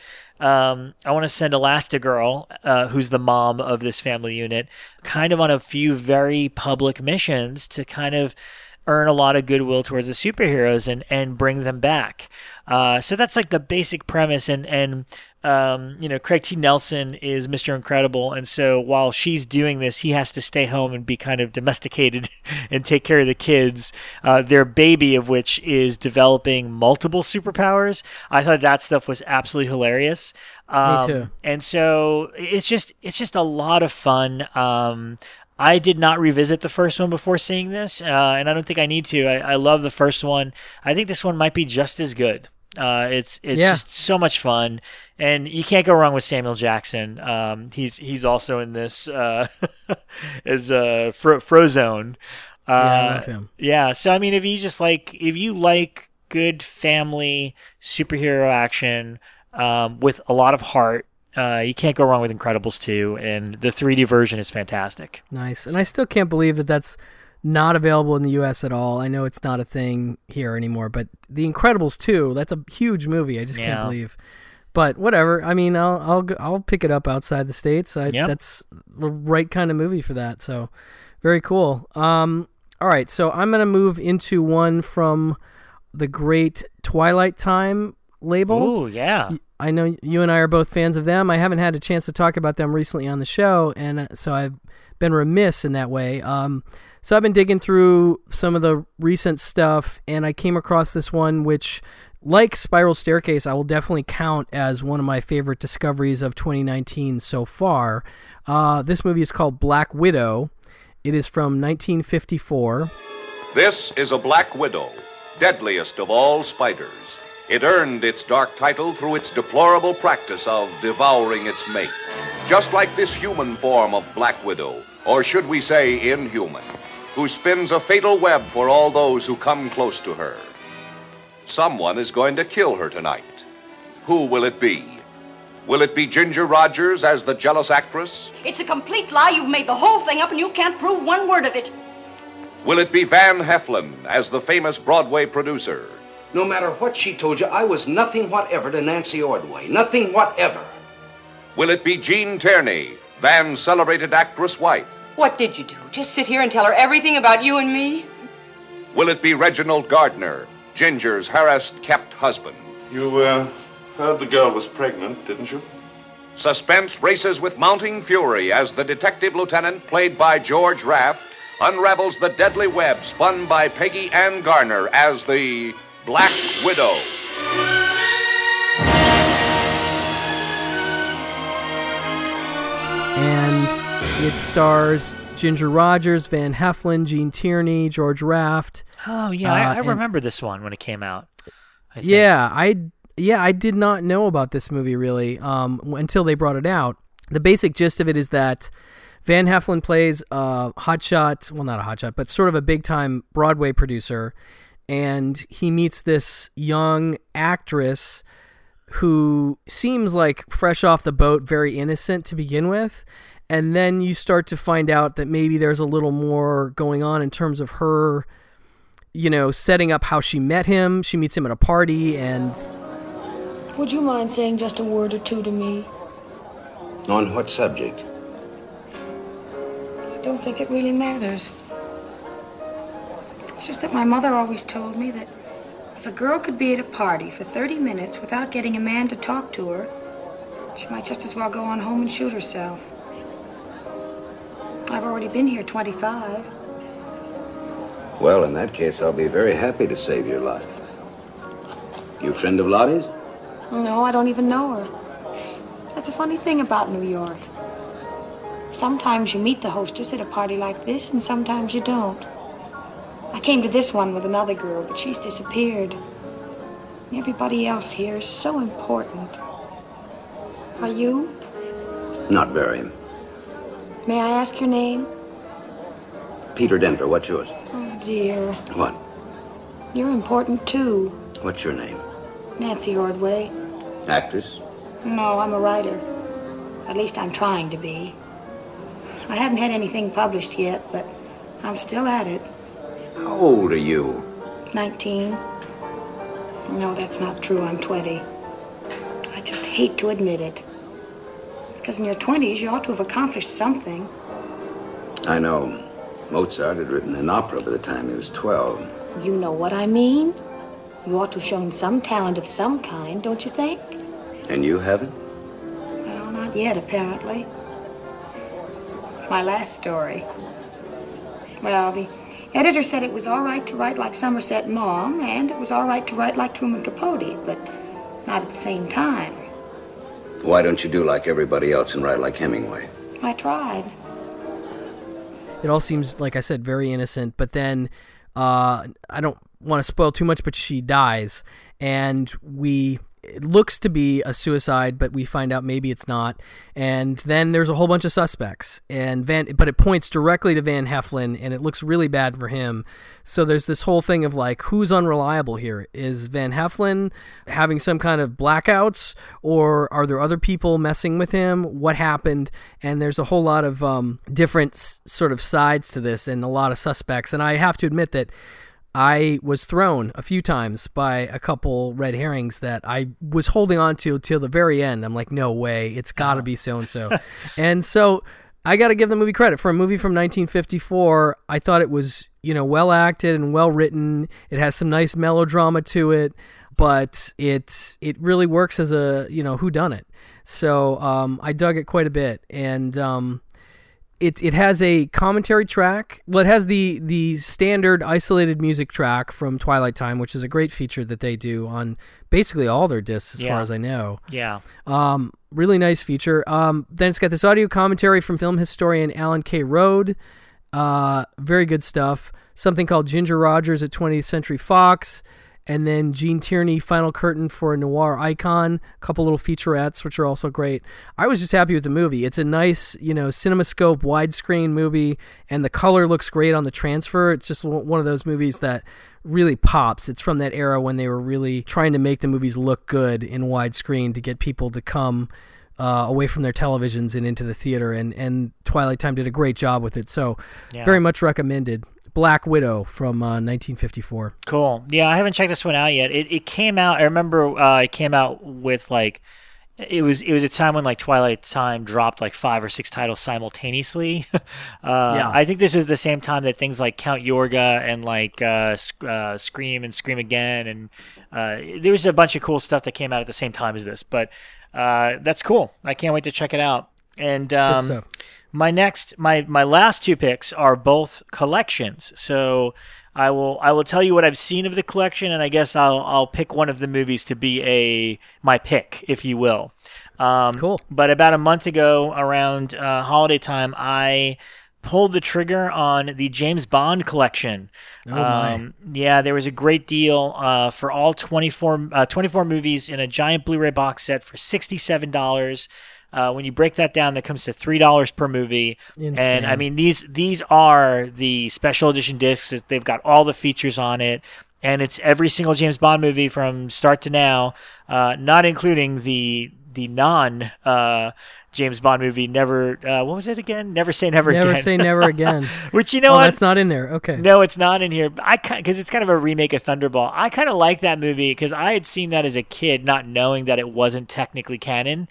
Elastigirl, who's the mom of this family unit, kind of on a few very public missions to kind of earn a lot of goodwill towards the superheroes and bring them back. So that's like the basic premise. And Craig T. Nelson is Mr. Incredible. And so while she's doing this, he has to stay home and be kind of domesticated and take care of the kids, their baby of which is developing multiple superpowers. I thought that stuff was absolutely hilarious. Me too. And so it's just a lot of fun. I did not revisit the first one before seeing this, and I don't think I need to. I love the first one. I think this one might be just as good. It's just so much fun, and you can't go wrong with Samuel Jackson. He's also in this as Frozone. I love him. Yeah, so I mean, if you like good family superhero action with a lot of heart, you can't go wrong with Incredibles 2, and the 3D version is fantastic. Nice. And I still can't believe that that's not available in the U.S. at all. I know it's not a thing here anymore, but The Incredibles 2, that's a huge movie. I just can't believe. But whatever. I mean, I'll pick it up outside the States. That's the right kind of movie for that. So very cool. All right, so I'm going to move into one from the great Twilight Time label. Ooh, yeah. I know you and I are both fans of them. I haven't had a chance to talk about them recently on the show, and so I've been remiss in that way. So I've been digging through some of the recent stuff, and I came across this one which, like Spiral Staircase, I will definitely count as one of my favorite discoveries of 2019 so far. This movie is called Black Widow. It is from 1954. This is a Black Widow, deadliest of all spiders. It earned its dark title through its deplorable practice of devouring its mate. Just like this human form of Black Widow, or should we say inhuman, who spins a fatal web for all those who come close to her. Someone is going to kill her tonight. Who will it be? Will it be Ginger Rogers as the jealous actress? It's a complete lie. You've made the whole thing up and you can't prove one word of it. Will it be Van Heflin as the famous Broadway producer? No matter what she told you, I was nothing whatever to Nancy Ordway. Nothing whatever. Will it be Jean Tierney, Van's celebrated actress wife? What did you do? Just sit here and tell her everything about you and me? Will it be Reginald Gardner, Ginger's harassed, kept husband? You, heard the girl was pregnant, didn't you? Suspense races with mounting fury as the detective lieutenant, played by George Raft, unravels the deadly web spun by Peggy Ann Garner as the Black Widow. And it stars Ginger Rogers, Van Heflin, Jean Tierney, George Raft. Oh, yeah, I remember this one when it came out. I did not know about this movie, really, until they brought it out. The basic gist of it is that Van Heflin plays a hotshot, well, not a hotshot, but sort of a big-time Broadway producer, and he meets this young actress who seems like fresh off the boat, very innocent to begin with, and then you start to find out that maybe there's a little more going on in terms of her, setting up how she met him. She meets him at a party, and... Would you mind saying just a word or two to me? On what subject? I don't think it really matters. It's just that my mother always told me that if a girl could be at a party for 30 minutes without getting a man to talk to her, she might just as well go on home and shoot herself. I've already been here 25. Well, in that case, I'll be very happy to save your life. You a friend of Lottie's? No, I don't even know her. That's a funny thing about New York. Sometimes you meet the hostess at a party like this, and sometimes you don't. I came to this one with another girl, but she's disappeared. Everybody else here is so important. Are you? Not very. May I ask your name? Peter Denver, what's yours? Oh, dear. What? You're important, too. What's your name? Nancy Ordway. Actress? No, I'm a writer. At least I'm trying to be. I haven't had anything published yet, but I'm still at it. How old are you? 19. No, that's not true. I'm 20. I just hate to admit it. Because in your 20s, you ought to have accomplished something. I know. Mozart had written an opera by the time he was 12. You know what I mean? You ought to have shown some talent of some kind, don't you think? And you haven't? Well, not yet, apparently. My last story. Well, the editor said it was all right to write like Somerset Maugham, and it was all right to write like Truman Capote, but not at the same time. Why don't you do like everybody else and write like Hemingway? I tried. It all seems, like I said, very innocent, but then I don't want to spoil too much, but she dies, and we it looks to be a suicide, but we find out maybe it's not. And then there's a whole bunch of suspects, but it points directly to Van Heflin, and it looks really bad for him. So there's this whole thing of like, who's unreliable here? Is Van Heflin having some kind of blackouts, or are there other people messing with him? What happened? And there's a whole lot of different sort of sides to this, and a lot of suspects. And I have to admit that I was thrown a few times by a couple red herrings that I was holding on to till the very end. I'm like, no way, it's got to be so-and-so. And so I got to give the movie credit. For a movie from 1954, I thought it was, well acted and well written. It has some nice melodrama to it, but it really works as a, whodunit. So I dug it quite a bit. And it has a commentary track. Well, it has the standard isolated music track from Twilight Time, which is a great feature that they do on basically all their discs, as far as I know. Yeah. Really nice feature. Then it's got this audio commentary from film historian Alan K. Rode. Very good stuff. Something called Ginger Rogers at 20th Century Fox. And then Gene Tierney, Final Curtain for a Noir Icon, a couple little featurettes, which are also great. I was just happy with the movie. It's a nice, CinemaScope widescreen movie, and the color looks great on the transfer. It's just one of those movies that really pops. It's from that era when they were really trying to make the movies look good in widescreen to get people to come away from their televisions and into the theater, and Twilight Time did a great job with it. So very much recommended. Black Widow from 1954. Cool. Yeah, I haven't checked this one out yet. It came out. I remember it came out with like it was a time when like Twilight Time dropped like 5 or 6 titles simultaneously. I think this was the same time that things like Count Yorga and like Scream and Scream Again, and there was a bunch of cool stuff that came out at the same time as this. But that's cool. I can't wait to check it out. And my last 2 picks are both collections. So I will tell you what I've seen of the collection, and I guess I'll pick one of the movies to be my pick, if you will. Cool. But about a month ago, around holiday time, I pulled the trigger on the James Bond collection. Yeah, there was a great deal for all 24 movies in a giant Blu-ray box set for $67. When you break that down, that comes to $3 per movie. Insane. And I mean, these are the special edition discs. They've got all the features on it, and it's every single James Bond movie from start to now, not including the non James Bond movie, Never. What was it again? Never Say Never Again. Never Say Never Again. Which, what? That's not in there. Okay. No, it's not in here. Because it's kind of a remake of Thunderball. I kind of like that movie because I had seen that as a kid, not knowing that it wasn't technically canon.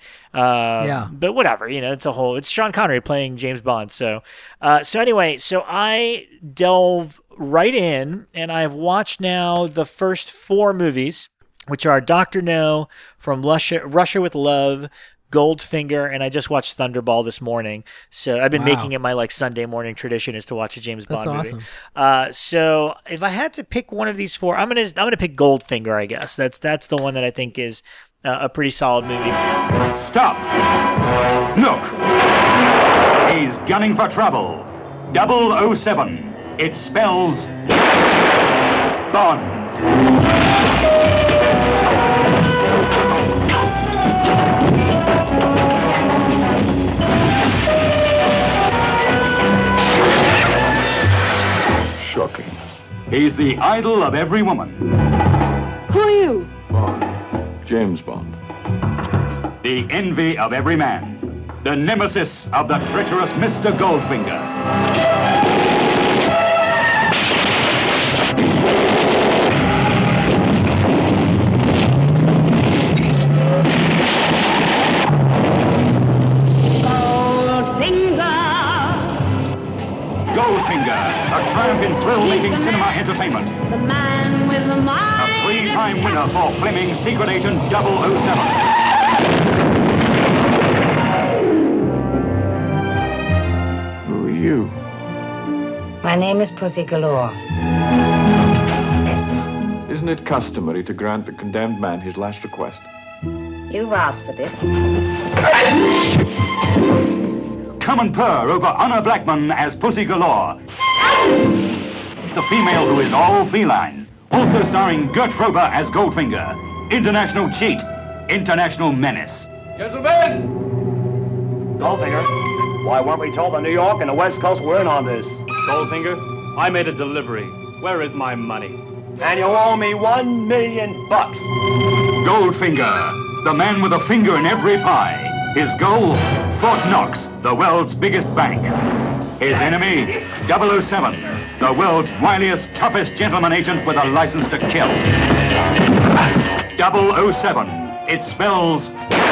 But whatever, it's Sean Connery playing James Bond. So anyway, I delve right in, and I've watched now the first 4 movies, which are Dr. No, From Russia with Love, Goldfinger, and I just watched Thunderball this morning. So I've been making it my like Sunday morning tradition is to watch a James Bond movie. So if I had to pick one of these 4, I'm gonna pick Goldfinger. I guess that's the one that I think is a pretty solid movie. Stop! Look! He's gunning for trouble. 007. It spells Bond. Shocking. He's the idol of every woman. Who are you? Bond. James Bond. The envy of every man. The nemesis of the treacherous Mr. Goldfinger. Goldfinger, a triumph in thrill-making cinema entertainment. The man with the mind. A 3-time winner for Fleming's Secret Agent 007. Who are you? My name is Pussy Galore. Isn't it customary to grant the condemned man his last request? You've asked for this. Come and purr over Honor Blackman as Pussy Galore. The female who is all feline. Also starring Gert Frober as Goldfinger. International cheat. international menace. Gentlemen! Goldfinger, why weren't we told that New York and the West Coast were in on this? Goldfinger, I made a delivery. Where is my money? And you owe me $1 million. Goldfinger, the man with a finger in every pie. His goal, Fort Knox, the world's biggest bank. His enemy, 007, the world's wiliest, toughest gentleman agent with a license to kill. 007, it spells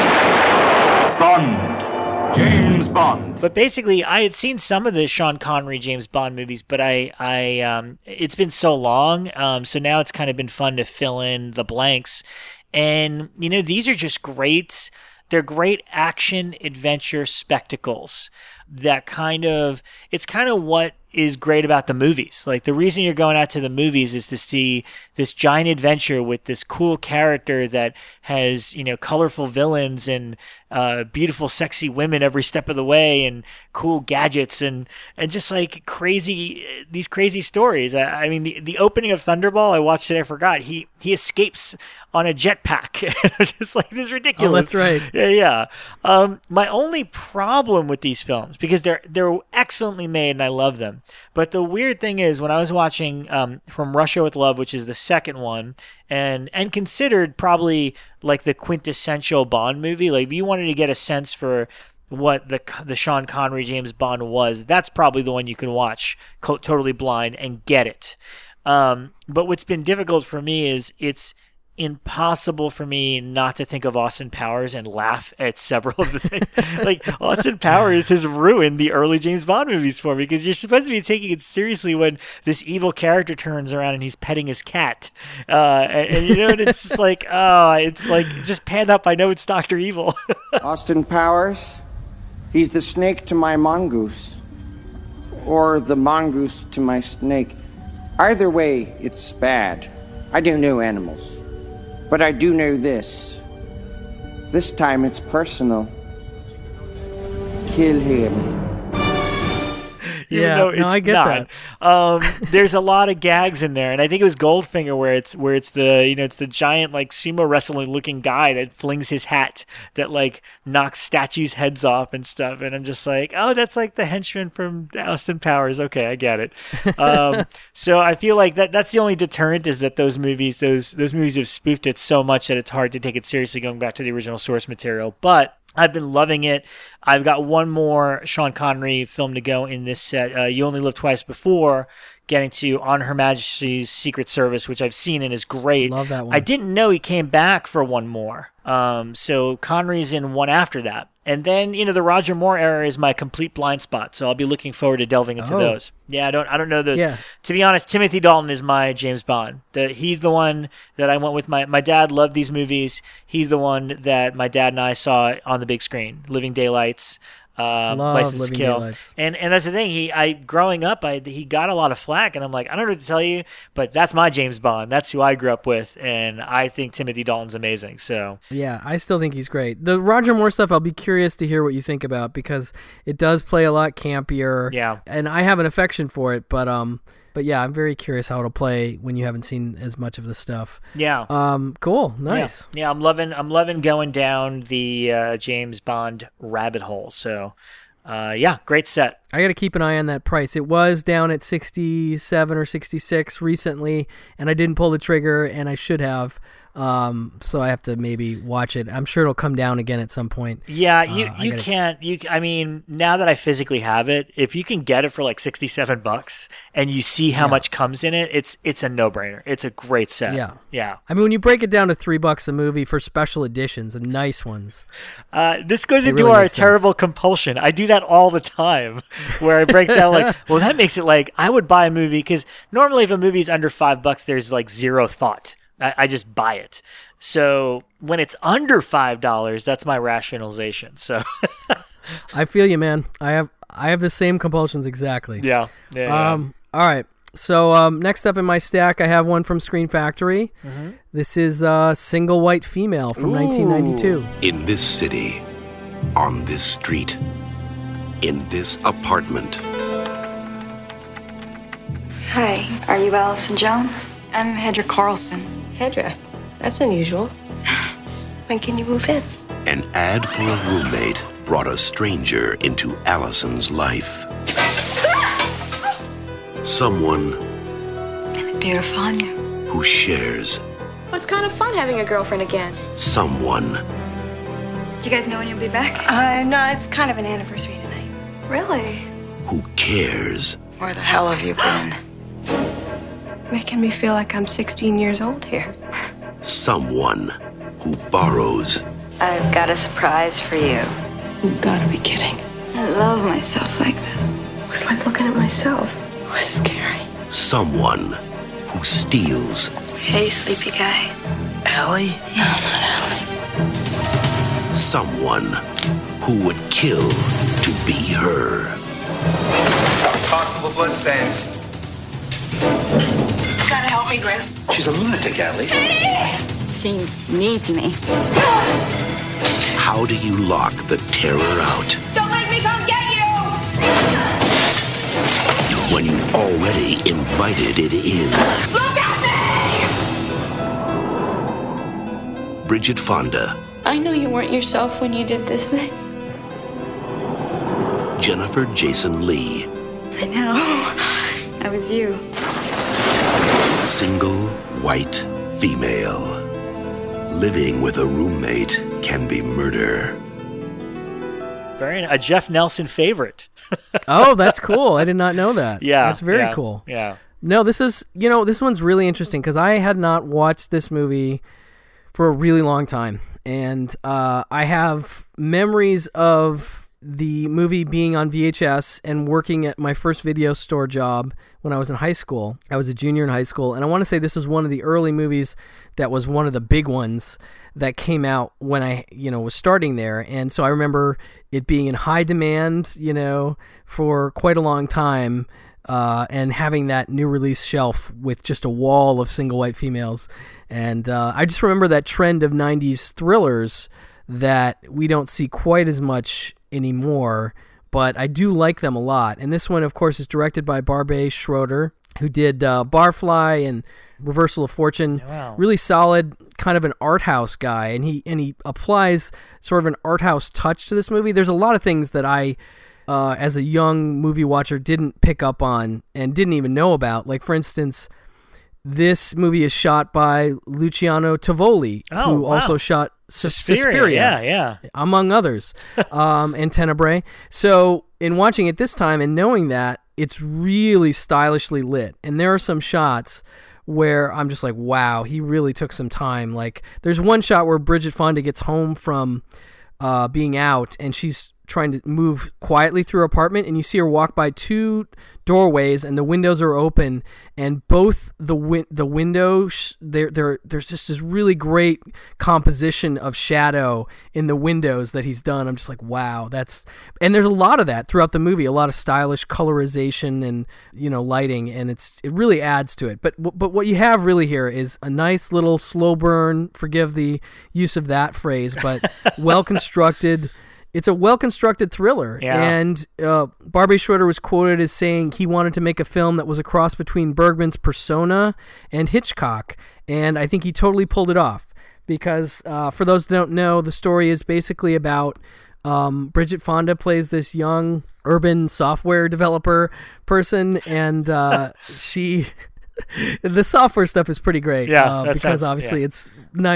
Bond. James Bond. But basically, I had seen some of the Sean Connery James Bond movies, but it's been so long, so now it's kind of been fun to fill in the blanks. And, you know, these are just great. They're great action adventure spectacles that it's kind of what is great about the movies. Like, the reason you're going out to the movies is to see this giant adventure with this cool character that has, you know, colorful villains and beautiful, sexy women every step of the way, and cool gadgets and just like these crazy stories. I mean, the opening of Thunderball I watched today, I forgot. He escapes on a jetpack. Just like, this is ridiculous. Oh, that's right. Yeah. My only problem with these films, because they're excellently made and I love them, but the weird thing is, when I was watching From Russia with Love, which is the second one, and considered probably like the quintessential Bond movie, like if you wanted to get a sense for what the Sean Connery James Bond was, that's probably the one you can watch totally blind and get it. But what's been difficult for me is it's impossible for me not to think of Austin Powers and laugh at several of the things. Like, Austin Powers has ruined the early James Bond movies for me, because you're supposed to be taking it seriously when this evil character turns around and he's petting his cat. And you know, and it's just like, it's like, just pan up, I know it's Dr. Evil. Austin Powers, he's the snake to my mongoose, or the mongoose to my snake. Either way, it's bad. I don't know animals. But I do know this. This time it's personal. Kill him. Even though it's I get not. that. There's a lot of gags in there, and I think it was Goldfinger where it's the giant like sumo wrestling looking guy that flings his hat that like knocks statues' heads off and stuff, and I'm just like, oh, that's like the henchman from Austin Powers. Okay, I get it. So I feel like that's the only deterrent, is that those movies have spoofed it so much that it's hard to take it seriously going back to the original source material. But I've been loving it. I've got one more Sean Connery film to go in this set. You Only Live Twice, before getting to On Her Majesty's Secret Service, which I've seen and is great. Love that one. I didn't know he came back for one more. So Connery's in one after that. And then, you know, the Roger Moore era is my complete blind spot, so I'll be looking forward to delving into those. Yeah, I don't know those. Yeah. To be honest, Timothy Dalton is my James Bond. He's the one that I went with. My dad loved these movies. He's the one that my dad and I saw on the big screen. Living Daylights, License to Kill. Daylights. And that's the thing. Growing up, he got a lot of flack, and I'm like, I don't know what to tell you, but that's my James Bond. That's who I grew up with, and I think Timothy Dalton's amazing. So yeah, I still think he's great. The Roger Moore stuff, I'll be curious to hear what you think about, because it does play a lot campier. Yeah, and I have an affection for it, but yeah, I'm very curious how it'll play when you haven't seen as much of the stuff. Yeah. Cool. Nice. Yeah, I'm loving going down the James Bond rabbit hole. So, yeah, great set. I got to keep an eye on that price. It was down at 67 or 66 recently, and I didn't pull the trigger, and I should have. So I have to maybe watch it. I'm sure it'll come down again at some point. Yeah, you can't. I mean, now that I physically have it, if you can get it for like $67 and you see how much comes in it, it's a no-brainer. It's a great set. Yeah. I mean, when you break it down to $3 a movie for special editions, and nice ones. This goes into really our terrible compulsion. I do that all the time, where I break down like, well, that makes it like I would buy a movie, because normally if a movie's under $5, there's like zero thought. I just buy it. So when it's under $5, that's my rationalization. So I feel you, man. I have the same compulsions exactly. Yeah. All right. So next up in my stack, I have one from Screen Factory. Mm-hmm. This is Single White Female from 1992. In this city, on this street, in this apartment. Hi, are you Allison Jones? I'm Hedra Carlson. Hedra, that's unusual. When can you move in? An ad for a roommate brought a stranger into Allison's life. Someone Beautiful on you. who shares. Well, it's kind of fun having a girlfriend again. Someone Do you guys know when you'll be back? No, it's kind of an anniversary tonight. Really? who cares. Where the hell have you been? Making me feel like I'm 16 years old here. Someone who borrows. I've got a surprise for you. You've got to be kidding. I love myself like this. It was like looking at myself. It was scary. Someone who steals. Hey, sleepy guy. Allie? No, not Allie. Someone who would kill to be her. Possible bloodstains. You gotta help me, Grim. She's a lunatic, Allie. She needs me. How do you lock the terror out Don't make me come get you! when you've already invited it in? Look at me! Bridget Fonda, I know you weren't yourself when you did this thing. Jennifer Jason Leigh. I know. I was you. Single white female. Living with a roommate can be murder. A Jeff Nelson favorite. Oh, that's cool. I did not know that. Yeah. That's very cool. Yeah. No, this is, this one's really interesting because I had not watched this movie for a really long time. And I have memories of the movie being on VHS and working at my first video store job when I was in high school. I was a junior in high school, and I want to say this was one of the early movies that was one of the big ones that came out when I, was starting there. And so I remember it being in high demand, for quite a long time, and having that new release shelf with just a wall of single white females. And I just remember that trend of 90s thrillers that we don't see quite as much anymore, but I do like them a lot. And this one, of course, is directed by Barbet Schroeder, who did Barfly and Reversal of Fortune. Wow. Really solid, kind of an art house guy, and he applies sort of an art house touch to this movie. There's a lot of things that I, as a young movie watcher, didn't pick up on and didn't even know about. Like, for instance, this movie is shot by Luciano Tovoli, who also shot Suspiria, yeah, among others, and Tenebrae. So in watching it this time and knowing that, it's really stylishly lit. And there are some shots where I'm just like, wow, he really took some time. Like, there's one shot where Bridget Fonda gets home from being out, and she's trying to move quietly through her apartment, and you see her walk by two doorways, and the windows are open, and both the windows, there's just this really great composition of shadow in the windows that he's done. I'm just like, wow, and there's a lot of that throughout the movie, a lot of stylish colorization and lighting, and it really adds to it. But what you have really here is a nice little slow burn, forgive the use of that phrase, but well constructed. It's a well-constructed thriller, and Barbet Schroeder was quoted as saying he wanted to make a film that was a cross between Bergman's Persona and Hitchcock, and I think he totally pulled it off, because for those that don't know, the story is basically about Bridget Fonda plays this young urban software developer person, and she... The software stuff is pretty great, because obviously it's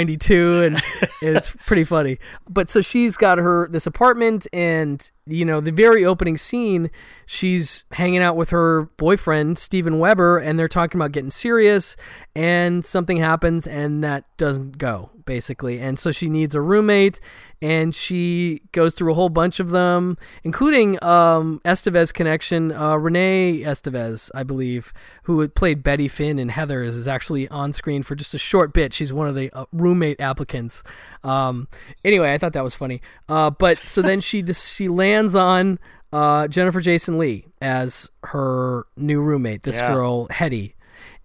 92 and it's pretty funny. But so she's got this apartment, and the very opening scene, she's hanging out with her boyfriend Steven Weber, and they're talking about getting serious, and something happens, and that doesn't go, basically. And so she needs a roommate, and she goes through a whole bunch of them, including Estevez connection. Renee Estevez, I believe, who had played Betty Finn in Heathers, is actually on screen for just a short bit. She's one of the roommate applicants. Anyway, I thought that was funny. But so then she lands on Jennifer Jason Leigh as her new roommate, this girl, Hetty.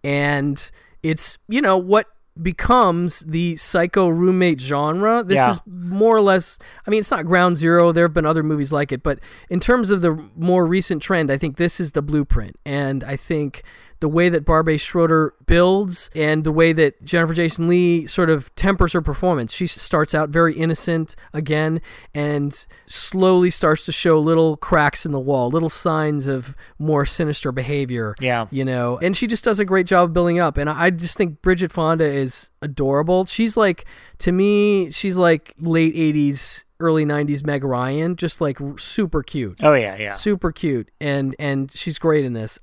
And it's, what becomes the psycho roommate genre. This is more or less, it's not ground zero. There have been other movies like it, but in terms of the more recent trend, I think this is the blueprint. And I think the way that Barbara Schroeder builds and the way that Jennifer Jason Leigh sort of tempers her performance. She starts out very innocent again and slowly starts to show little cracks in the wall, little signs of more sinister behavior. Yeah. You know, and she just does a great job of building up. And I just think Bridget Fonda is adorable. She's like, to me, she's like late 80s, early 90s Meg Ryan, just like super cute. Oh yeah. Super cute. And she's great in this.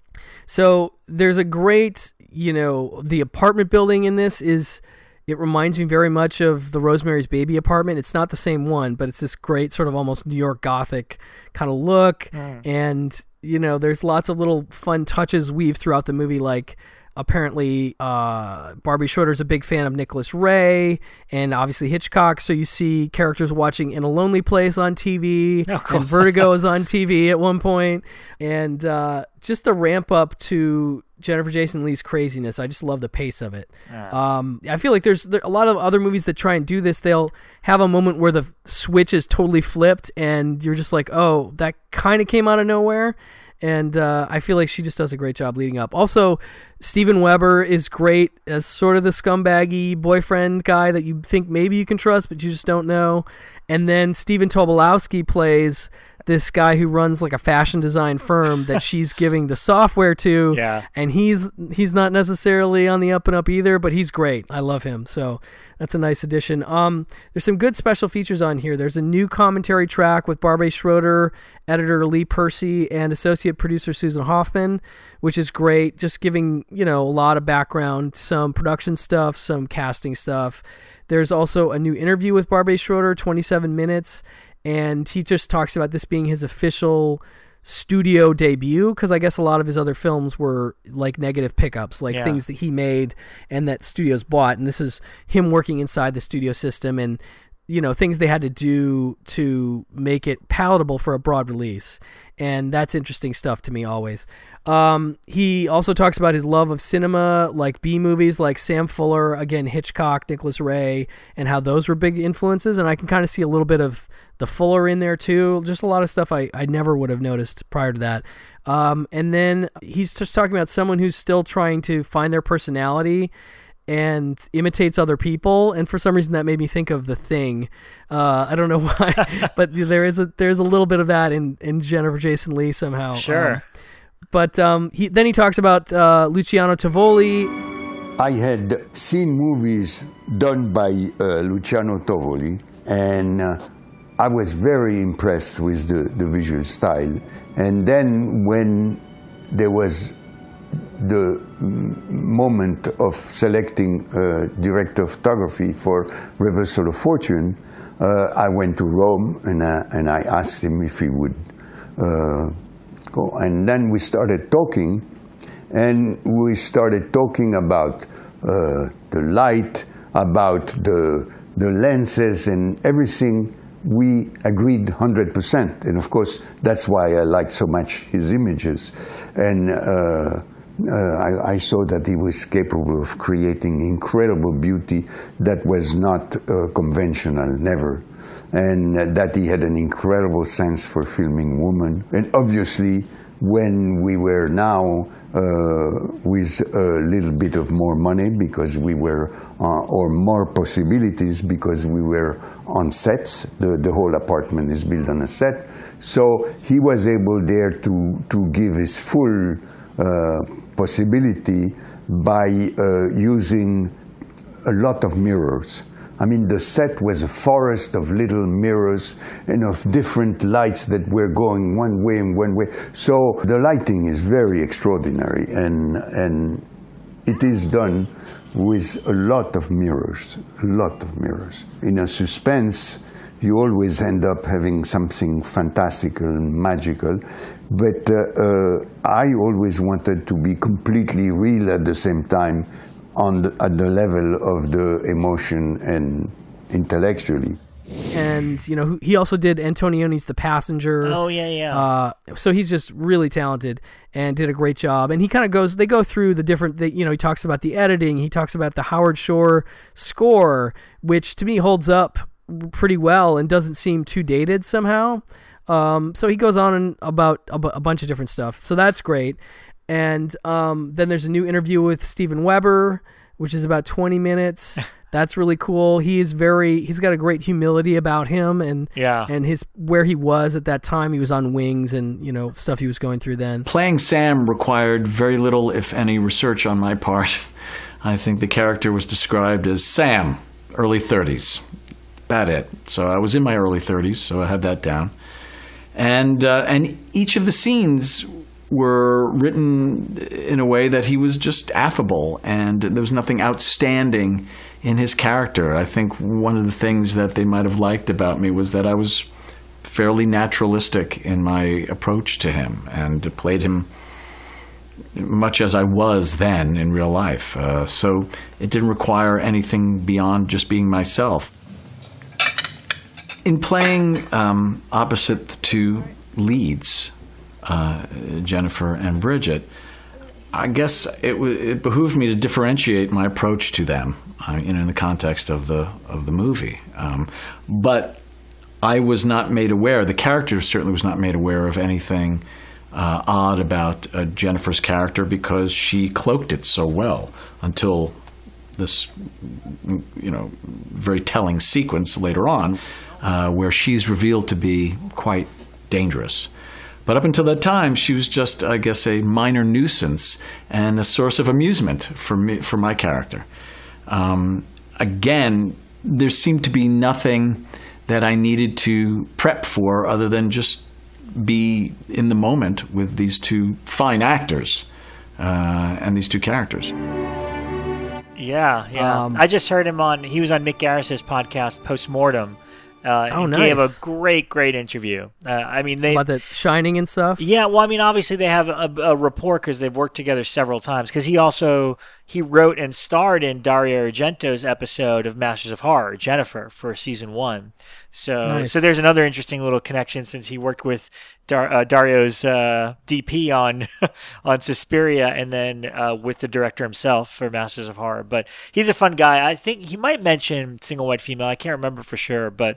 So there's a great, you know, the apartment building in this it reminds me very much of the Rosemary's Baby apartment. It's not the same one, but it's this great sort of almost New York Gothic kind of look. And, you know, there's lots of little fun touches weaved throughout the movie, like apparently Barbara Schroeder's a big fan of Nicholas Ray and obviously Hitchcock, so you see characters watching In a Lonely Place on TV, and Vertigo is on TV at one point, and just the ramp up to Jennifer Jason Leigh's craziness. I just love the pace of it. I feel like there's a lot of other movies that try and do this. They'll have a moment where the switch is totally flipped and you're just like, oh, that kind of came out of nowhere. And I feel like she just does a great job leading up. Also, Steven Weber is great as sort of the scumbaggy boyfriend guy that you think maybe you can trust, but you just don't know. And then Stephen Tobolowsky plays this guy who runs like a fashion design firm that she's giving the software to. Yeah. And he's not necessarily on the up and up either, but he's great. I love him. So that's a nice addition. There's some good special features on here. There's a new commentary track with Barbara Schroeder, editor Lee Percy, and associate producer Susan Hoffman, which is great. Just giving, you know, a lot of background, some production stuff, some casting stuff. There's also a new interview with Barbara Schroeder, 27 minutes. And he just talks about this being his official studio debut, because I guess a lot of his other films were like negative pickups, like things that he made and that studios bought. And this is him working inside the studio system and, you know, things they had to do to make it palatable for a broad release. And that's interesting stuff to me always. He also talks about his love of cinema, like B movies like Sam Fuller, again, Hitchcock, Nicholas Ray, and how those were big influences. And I can kind of see a little bit of the Fuller in there too. Just a lot of stuff I never would have noticed prior to that. And then he's just talking about someone who's still trying to find their personality and imitates other people, and for some reason that made me think of The Thing. I don't know why, but there's a little bit of that in Jennifer Jason Leigh somehow. Sure. But he talks about Luciano Tovoli. I had seen movies done by Luciano Tovoli, and I was very impressed with the visual style. And then when there was the moment of selecting a director of photography for Reversal of Fortune, I went to Rome and I asked him if he would go. And then we started talking, about the light, about the lenses and everything. We agreed 100%, and of course that's why I liked so much his images. And I saw that he was capable of creating incredible beauty that was not conventional, never. And that he had an incredible sense for filming women. And obviously, when we were now with a little bit of more money because we were, or more possibilities because we were on sets, the whole apartment is built on a set. So he was able there to give his full possibility by using a lot of mirrors. I mean, the set was a forest of little mirrors and of different lights that were going one way and one way. So the lighting is very extraordinary, and it is done with a lot of mirrors, In a suspense, you always end up having something fantastical and magical, but I always wanted to be completely real at the same time, at the level of the emotion and intellectually. And, you know, he also did Antonioni's The Passenger. Oh, yeah. So he's just really talented and did a great job. And he kind of they go through the different, he talks about the editing. He talks about the Howard Shore score, which to me holds up pretty well and doesn't seem too dated somehow. So he goes on about a bunch of different stuff. So that's great. And then there's a new interview with Steven Weber, which is about 20 minutes. That's really cool. He's got a great humility about him, and where he was at that time. He was on Wings, and stuff he was going through then. Playing Sam required very little, if any, research on my part. I think the character was described as Sam, early 30s. About it. So I was in my early 30s, so I had that down. And each of the scenes were written in a way that he was just affable, and there was nothing outstanding in his character. I think one of the things that they might have liked about me was that I was fairly naturalistic in my approach to him and played him much as I was then in real life. So it didn't require anything beyond just being myself. In playing opposite the two leads, Jennifer and Bridget, I guess it behooved me to differentiate my approach to them, in the context of the movie. But I was not made aware. The character certainly was not made aware of anything odd about Jennifer's character, because she cloaked it so well until this, very telling sequence later on, where she's revealed to be quite dangerous. But up until that time, she was just, I guess, a minor nuisance and a source of amusement for my character. Again, there seemed to be nothing that I needed to prep for other than just be in the moment with these two fine actors and these two characters. Yeah. I just heard him he was on Mick Garris's podcast, Postmortem. Nice. Gave a great interview. About the Shining and stuff. Yeah, well, obviously they have a rapport because they've worked together several times. Because he wrote and starred in Dario Argento's episode of Masters of Horror, Jennifer, for season 1. So there's another interesting little connection, since he worked with Dario's DP on Suspiria, and then with the director himself for Masters of Horror. But he's a fun guy. I think he might mention Single White Female. I can't remember for sure, but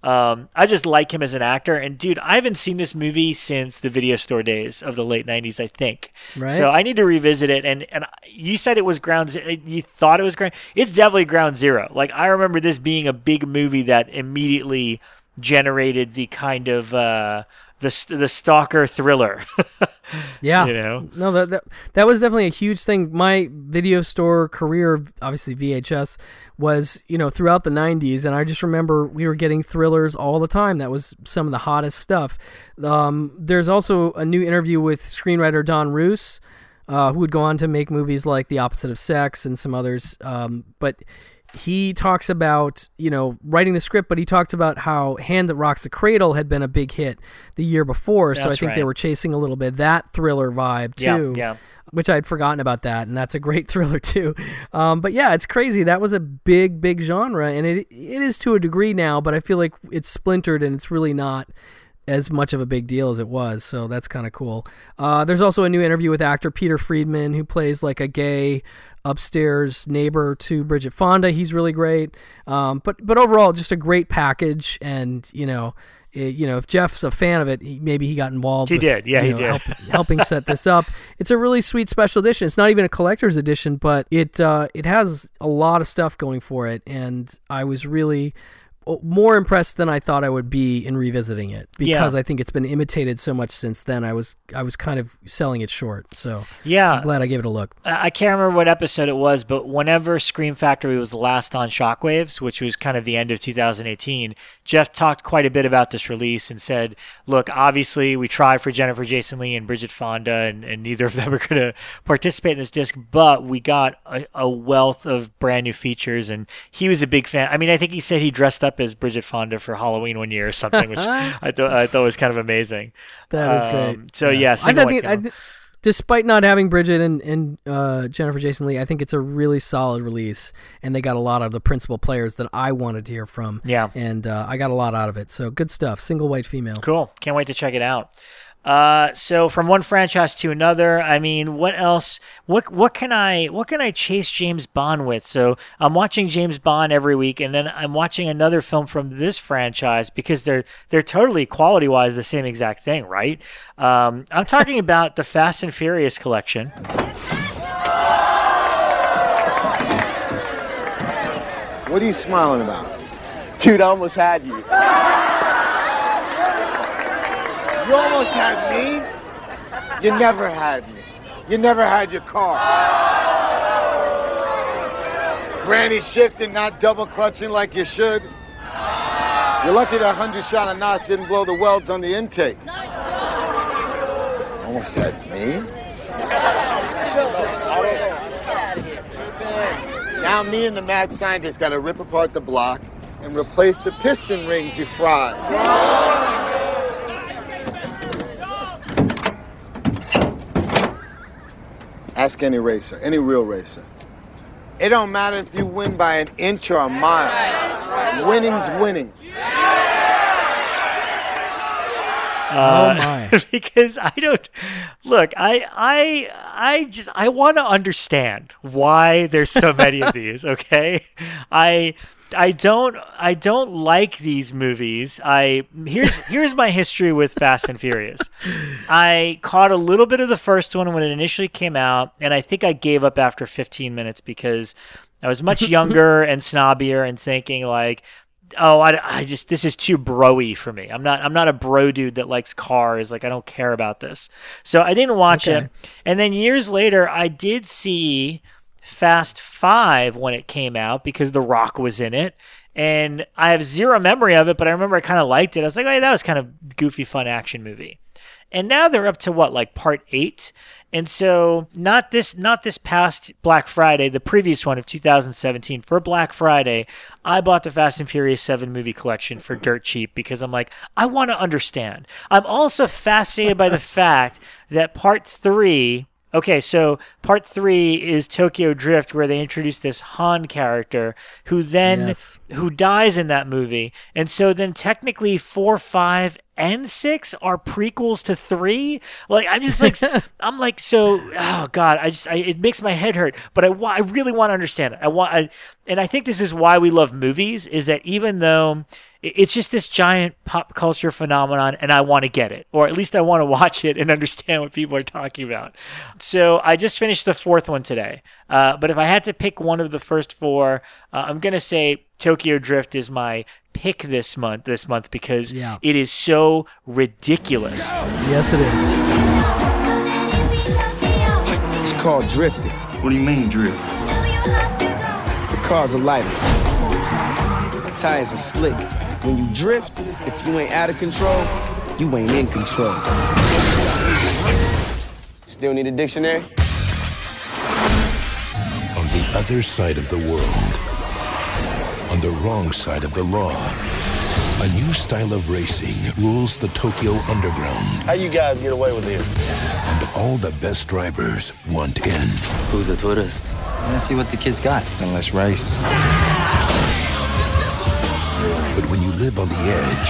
I just like him as an actor. And dude, I haven't seen this movie since the video store days of the late 90s, I think. Right. So I need to revisit it. And you said it was you thought it was ground. It's definitely ground zero. Like, I remember this being a big movie that immediately generated the kind of the stalker thriller. Yeah. No, that was definitely a huge thing. My video store career, obviously VHS, was, throughout the 90s, and I just remember we were getting thrillers all the time. That was some of the hottest stuff. There's also a new interview with screenwriter Don Roos, who would go on to make movies like The Opposite of Sex and some others. But he talks about, writing the script, but he talked about how Hand That Rocks the Cradle had been a big hit the year before. So I think they were chasing a little bit of that thriller vibe too. Yeah. Which I'd forgotten about that, and that's a great thriller too. But yeah, it's crazy. That was a big genre, and it is to a degree now, but I feel like it's splintered and it's really not as much of a big deal as it was. So that's kind of cool. There's also a new interview with actor Peter Friedman, who plays like a gay upstairs neighbor to Bridget Fonda. He's really great. But overall, just a great package. And, if Jeff's a fan of it, maybe he got involved. He did. Helping set this up. It's a really sweet special edition. It's not even a collector's edition, but it has a lot of stuff going for it. And I was really more impressed than I thought I would be in revisiting it, because I think it's been imitated so much since then. I was kind of selling it short, so I'm glad I gave it a look. I can't remember what episode it was, but whenever Scream Factory was the last on Shockwaves, which was kind of the end of 2018, Jeff talked quite a bit about this release and said, look, obviously we tried for Jennifer Jason Leigh and Bridget Fonda, and neither of them are going to participate in this disc, but we got a wealth of brand new features, and he was a big fan. I think he said he dressed up as Bridget Fonda for Halloween one year or something, which I thought was kind of amazing. That is great. So yeah, despite not having Bridget and Jennifer Jason Leigh, I think it's a really solid release, and they got a lot of the principal players that I wanted to hear from. Yeah, and I got a lot out of it. So good stuff. Single White Female. Cool. Can't wait to check it out. So from one franchise to another, I mean, what else? What can I chase James Bond with? So I'm watching James Bond every week, and then I'm watching another film from this franchise because they're totally quality wise the same exact thing, right? I'm talking about the Fast and Furious collection. What are you smiling about? Dude, I almost had you. You almost had me? You never had me. You never had your car. Granny shifting, not double clutching like you should. You're lucky that 100-shot of NOS didn't blow the welds on the intake. Almost had me? Now me and the mad scientist got to rip apart the block and replace the piston rings you fried. Ask any racer, any real racer. It don't matter if you win by an inch or a mile. Winning's winning. Oh my! Because I don't look. I want to understand why there's so many of these. Okay, I don't like these movies. Here's my history with Fast and Furious. I caught a little bit of the first one when it initially came out, and I think I gave up after 15 minutes because I was much younger and snobbier and thinking like, oh, I just this is too bro-y for me. I'm not a bro dude that likes cars. Like I don't care about this. So I didn't watch it. And then years later, I did see Fast 5 when it came out because The Rock was in it. And I have zero memory of it, but I remember I kind of liked it. I was like, oh, yeah, that was kind of goofy, fun action movie. And now they're up to what, like part 8? And so not this past Black Friday, the previous one of 2017, for Black Friday, I bought the Fast and Furious 7 movie collection for dirt cheap because I'm like, I want to understand. I'm also fascinated by the fact that part 3... Okay, so part 3 is Tokyo Drift, where they introduce this Han character who dies in that movie. And so then technically 4, 5, and 6 are prequels to 3. Like, I'm just like, I'm like, so, oh God, it makes my head hurt. But I really want to understand it. And I think this is why we love movies, is that even though it's just this giant pop culture phenomenon, and I want to get it, or at least I want to watch it and understand what people are talking about. So I just finished the 4th one today. But if I had to pick one of the first 4, I'm going to say Tokyo Drift is my pick this month because it is so ridiculous. Yes, it is. It's called drifting. What do you mean, drift? The car's a lighter. The tires are slick. When you drift, if you ain't out of control, you ain't in control. Still need a dictionary? On the other side of the world, on the wrong side of the law, a new style of racing rules the Tokyo underground. How you guys get away with this? And all the best drivers want in. Who's a tourist? Let's see what the kids got, and let's race. But when you live on the edge,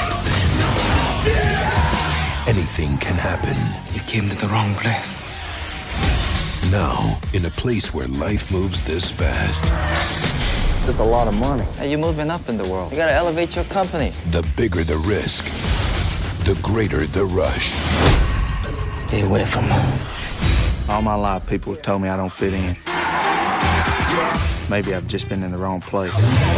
anything can happen. You came to the wrong place. Now, in a place where life moves this fast. There's a lot of money. Hey, you're moving up in the world. You gotta elevate your company. The bigger the risk, the greater the rush. Stay away from them. All my life, people have told me I don't fit in. Maybe I've just been in the wrong place.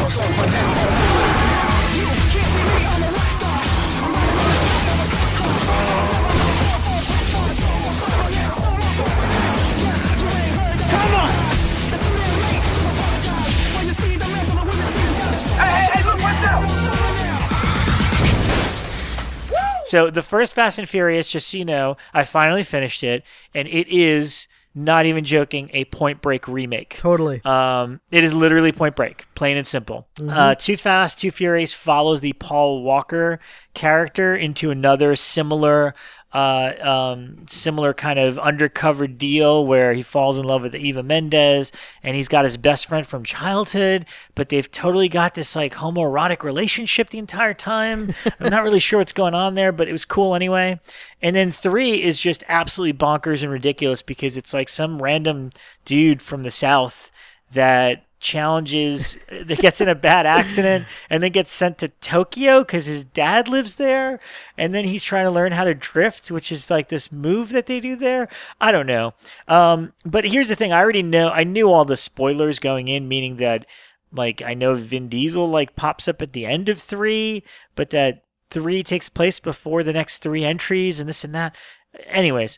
So the first Fast and Furious, just so you know, I finally finished it, and it is, not even joking, a Point Break remake. Totally. It is literally Point Break, plain and simple. Mm-hmm. Too Fast, Too Furious follows the Paul Walker character into another similar similar kind of undercover deal where he falls in love with Eva Mendes, and he's got his best friend from childhood, but they've totally got this like homoerotic relationship the entire time. I'm not really sure what's going on there, but it was cool anyway. And then 3 is just absolutely bonkers and ridiculous because it's like some random dude from the South that gets in a bad accident and then gets sent to Tokyo because his dad lives there, and then he's trying to learn how to drift, which is like this move that they do there. I don't know. But here's the thing. I knew all the spoilers going in, meaning that like I know Vin Diesel like pops up at the end of 3, but that 3 takes place before the next 3 entries and this and that. Anyways,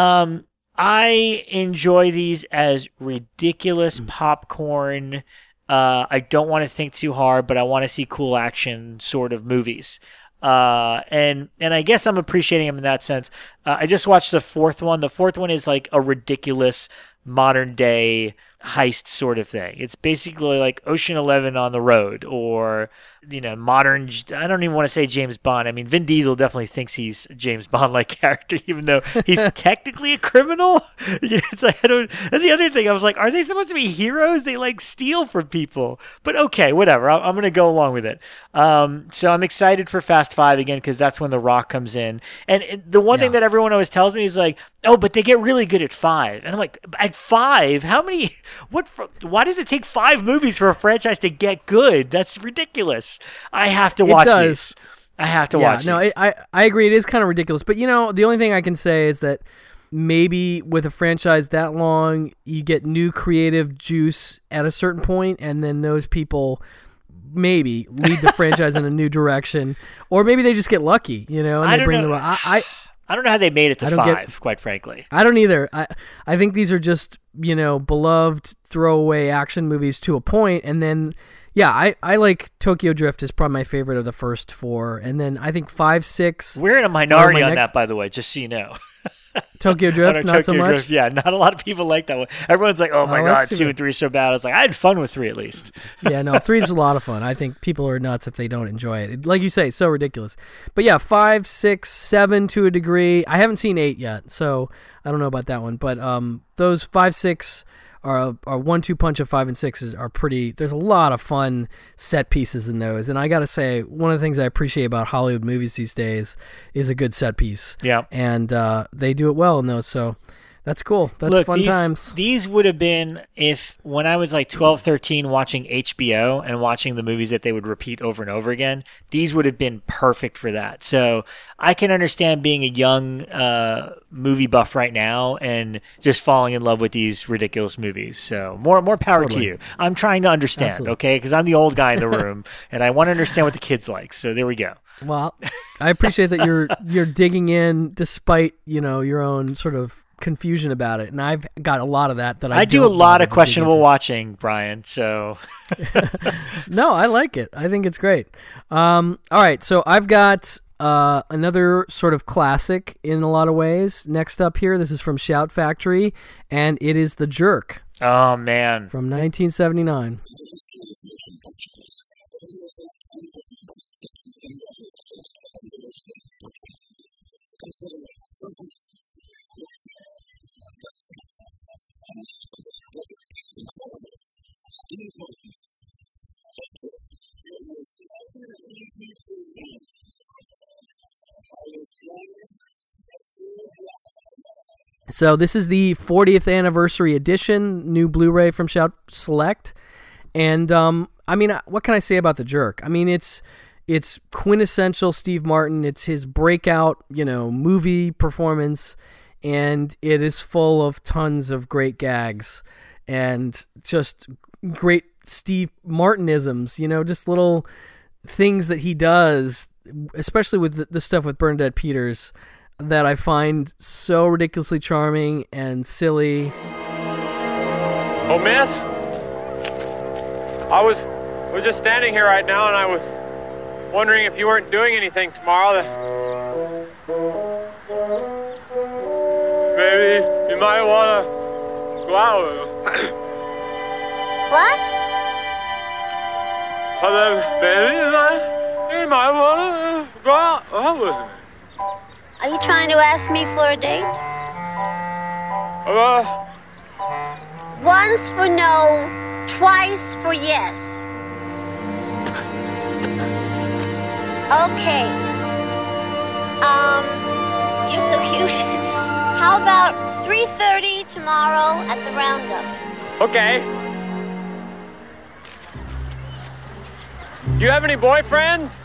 I enjoy these as ridiculous popcorn. I don't want to think too hard, but I want to see cool action sort of movies. And I guess I'm appreciating them in that sense. I just watched the 4th one. The 4th one is like a ridiculous modern day heist sort of thing. It's basically like Ocean 11 on the road, or modern. I don't even want to say James Bond. I mean, Vin Diesel definitely thinks he's a James Bond-like character, even though he's technically a criminal. It's like that's the other thing. I was like, are they supposed to be heroes? They like steal from people. But okay, whatever. I'm gonna go along with it. So I'm excited for Fast 5 again because that's when The Rock comes in. And the one thing that everyone always tells me is like, oh, but they get really good at 5. And I'm like, at 5, how many? Why does it take 5 movies for a franchise to get good? That's ridiculous. I have to watch these. I have to watch these. I agree. It is kind of ridiculous. But, the only thing I can say is that maybe with a franchise that long, you get new creative juice at a certain point, and then those people maybe lead the franchise in a new direction. Or maybe they just get lucky, and they bring the... I don't know how they made it to 5, quite frankly. I don't either. I think these are just, beloved throwaway action movies to a point, and then... Yeah, I like Tokyo Drift is probably my favorite of the first 4, and then I think 5, 6... We're in a minority on that, by the way, just so you know. Tokyo Drift, not so much? Drift, yeah, not a lot of people like that one. Everyone's like, oh my God, 2 and 3 are so bad. I was like, I had fun with 3 at least. Yeah, no, 3 is a lot of fun. I think people are nuts if they don't enjoy it. Like you say, so ridiculous. But yeah, 5, 6, 7 to a degree. I haven't seen 8 yet, so I don't know about that one. But those 5, 6... Our 1-2 punch of 5 and 6 are pretty. There's a lot of fun set pieces in those, and I gotta say, one of the things I appreciate about Hollywood movies these days is a good set piece. Yeah, and they do it well in those. So that's cool. That's fun times. These would have been when I was like 12, 13 watching HBO and watching the movies that they would repeat over and over again, these would have been perfect for that. So I can understand being a young movie buff right now and just falling in love with these ridiculous movies. So more power to you. I'm trying to understand, okay? Because I'm the old guy in the room and I want to understand what the kids like. So there we go. Well, I appreciate that you're digging in despite, your own sort of confusion about it, and I've got a lot of that I do a lot of questionable watching, Brian, so no, I like it. I think it's great. All right, so I've got another sort of classic in a lot of ways next up here. This is from Shout Factory, and it is The Jerk. Oh man, from 1979. So this is the 40th anniversary edition, new Blu-ray from Shout Select, and I mean, what can I say about The Jerk? I mean, it's quintessential Steve Martin. It's his breakout, movie performance, and it is full of tons of great gags and just great Steve Martinisms, just little things that he does, especially with the stuff with Bernadette Peters, that I find so ridiculously charming and silly. Oh, miss? We're just standing here right now, and I was wondering if you weren't doing anything tomorrow. Maybe you might want to go out. What? Maybe you might want to go out with me. Are you trying to ask me for a date? Once for no, twice for yes. Okay. You're so cute. How about 3:30 tomorrow at the Roundup? Okay. Do you have any boyfriends?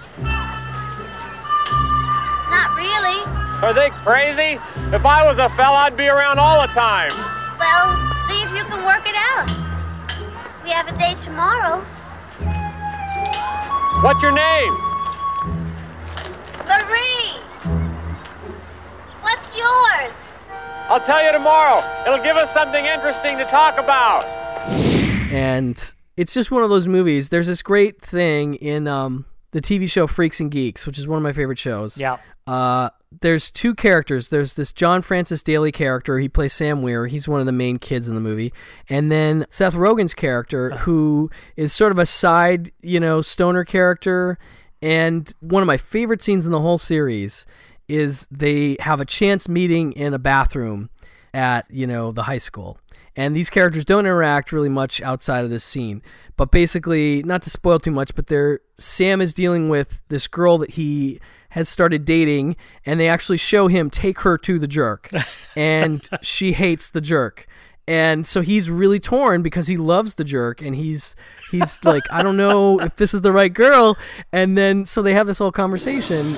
Not really. Are they crazy? If I was a fella, I'd be around all the time. Well, see if you can work it out. We have a date tomorrow. What's your name? Marie! What's yours? I'll tell you tomorrow. It'll give us something interesting to talk about. And it's just one of those movies. There's this great thing in the TV show Freaks and Geeks, which is one of my favorite shows. Yeah. There's two characters. There's this John Francis Daly character. He plays Sam Weir. He's one of the main kids in the movie. And then Seth Rogen's character, who is sort of a side, stoner character. And one of my favorite scenes in the whole series is they have a chance meeting in a bathroom at, the high school. And these characters don't interact really much outside of this scene. But basically, not to spoil too much, but Sam is dealing with this girl that he has started dating, and they actually show him take her to the jerk. And she hates the jerk. And so he's really torn because he loves the jerk, and he's like, I don't know if this is the right girl. And then, so they have this whole conversation.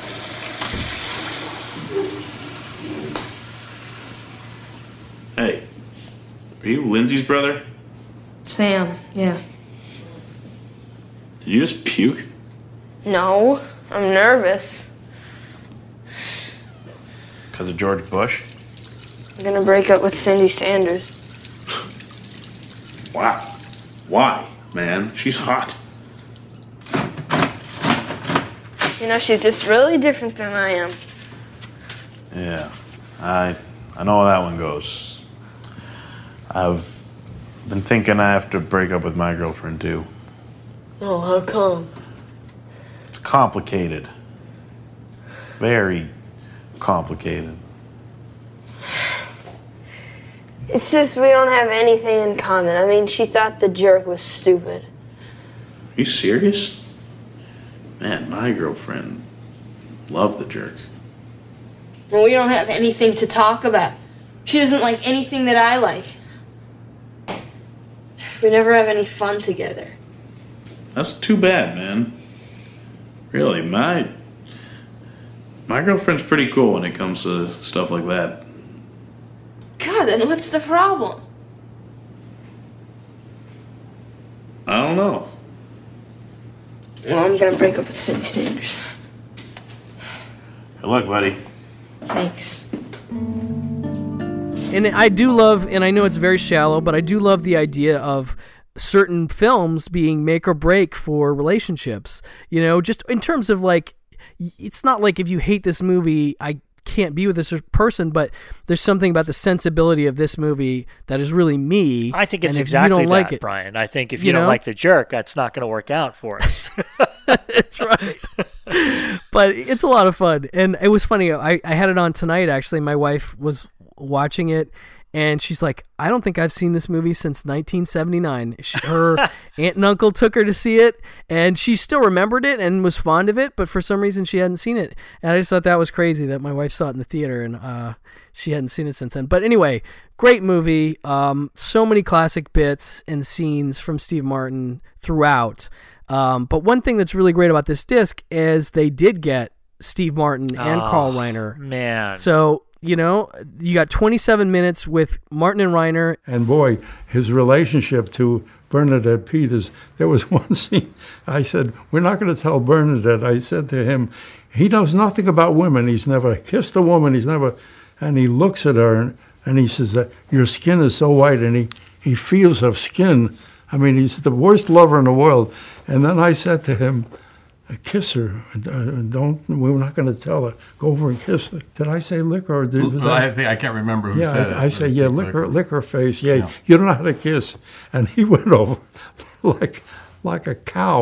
Hey, are you Lindsay's brother? Sam, yeah. Did you just puke? No, I'm nervous. Because of George Bush? I'm gonna break up with Cindy Sanders. Wow. Why, man? She's hot. She's just really different than I am. Yeah, I know how that one goes. I've been thinking I have to break up with my girlfriend, too. Oh, how come? It's complicated. Very complicated. It's just we don't have anything in common. I mean, she thought the jerk was stupid. Are you serious? Man, my girlfriend loved the jerk. Well, we don't have anything to talk about. She doesn't like anything that I like. We never have any fun together. That's too bad, man. Really, my girlfriend's pretty cool when it comes to stuff like that. God, then what's the problem? I don't know. Well, I'm gonna break up with Cindy Sanders. Good luck, buddy. Thanks. And I do love, and I know it's very shallow, but I do love the idea of certain films being make or break for relationships. Just in terms of like, it's not like if you hate this movie, I can't be with this person, but there's something about the sensibility of this movie that is really me. I think it's and exactly you don't that, like it, Brian. I think if you don't like the jerk, that's not going to work out for us. That's right. But it's a lot of fun. And it was funny. I had it on tonight, actually. My wife was watching it, and she's like, I don't think I've seen this movie since 1979. Her aunt and uncle took her to see it, and she still remembered it and was fond of it, but for some reason she hadn't seen it. And I just thought that was crazy that my wife saw it in the theater, and she hadn't seen it since then. But anyway, great movie. So many classic bits and scenes from Steve Martin throughout. But one thing that's really great about this disc is they did get Steve Martin and Carl Reiner. Man. So, you got 27 minutes with Martin and Reiner. And boy, his relationship to Bernadette Peters, there was one scene, I said, we're not going to tell Bernadette. I said to him, he knows nothing about women. He's never kissed a woman. And he looks at her and he says that your skin is so white, and he feels her skin. I mean, he's the worst lover in the world. And then I said to him, kiss her. We're not going to tell her. Go over and kiss her. Did I say lick her? I can't remember who said it. I say, yeah, lick her face. Yeah, you don't know how to kiss. And he went over like a cow,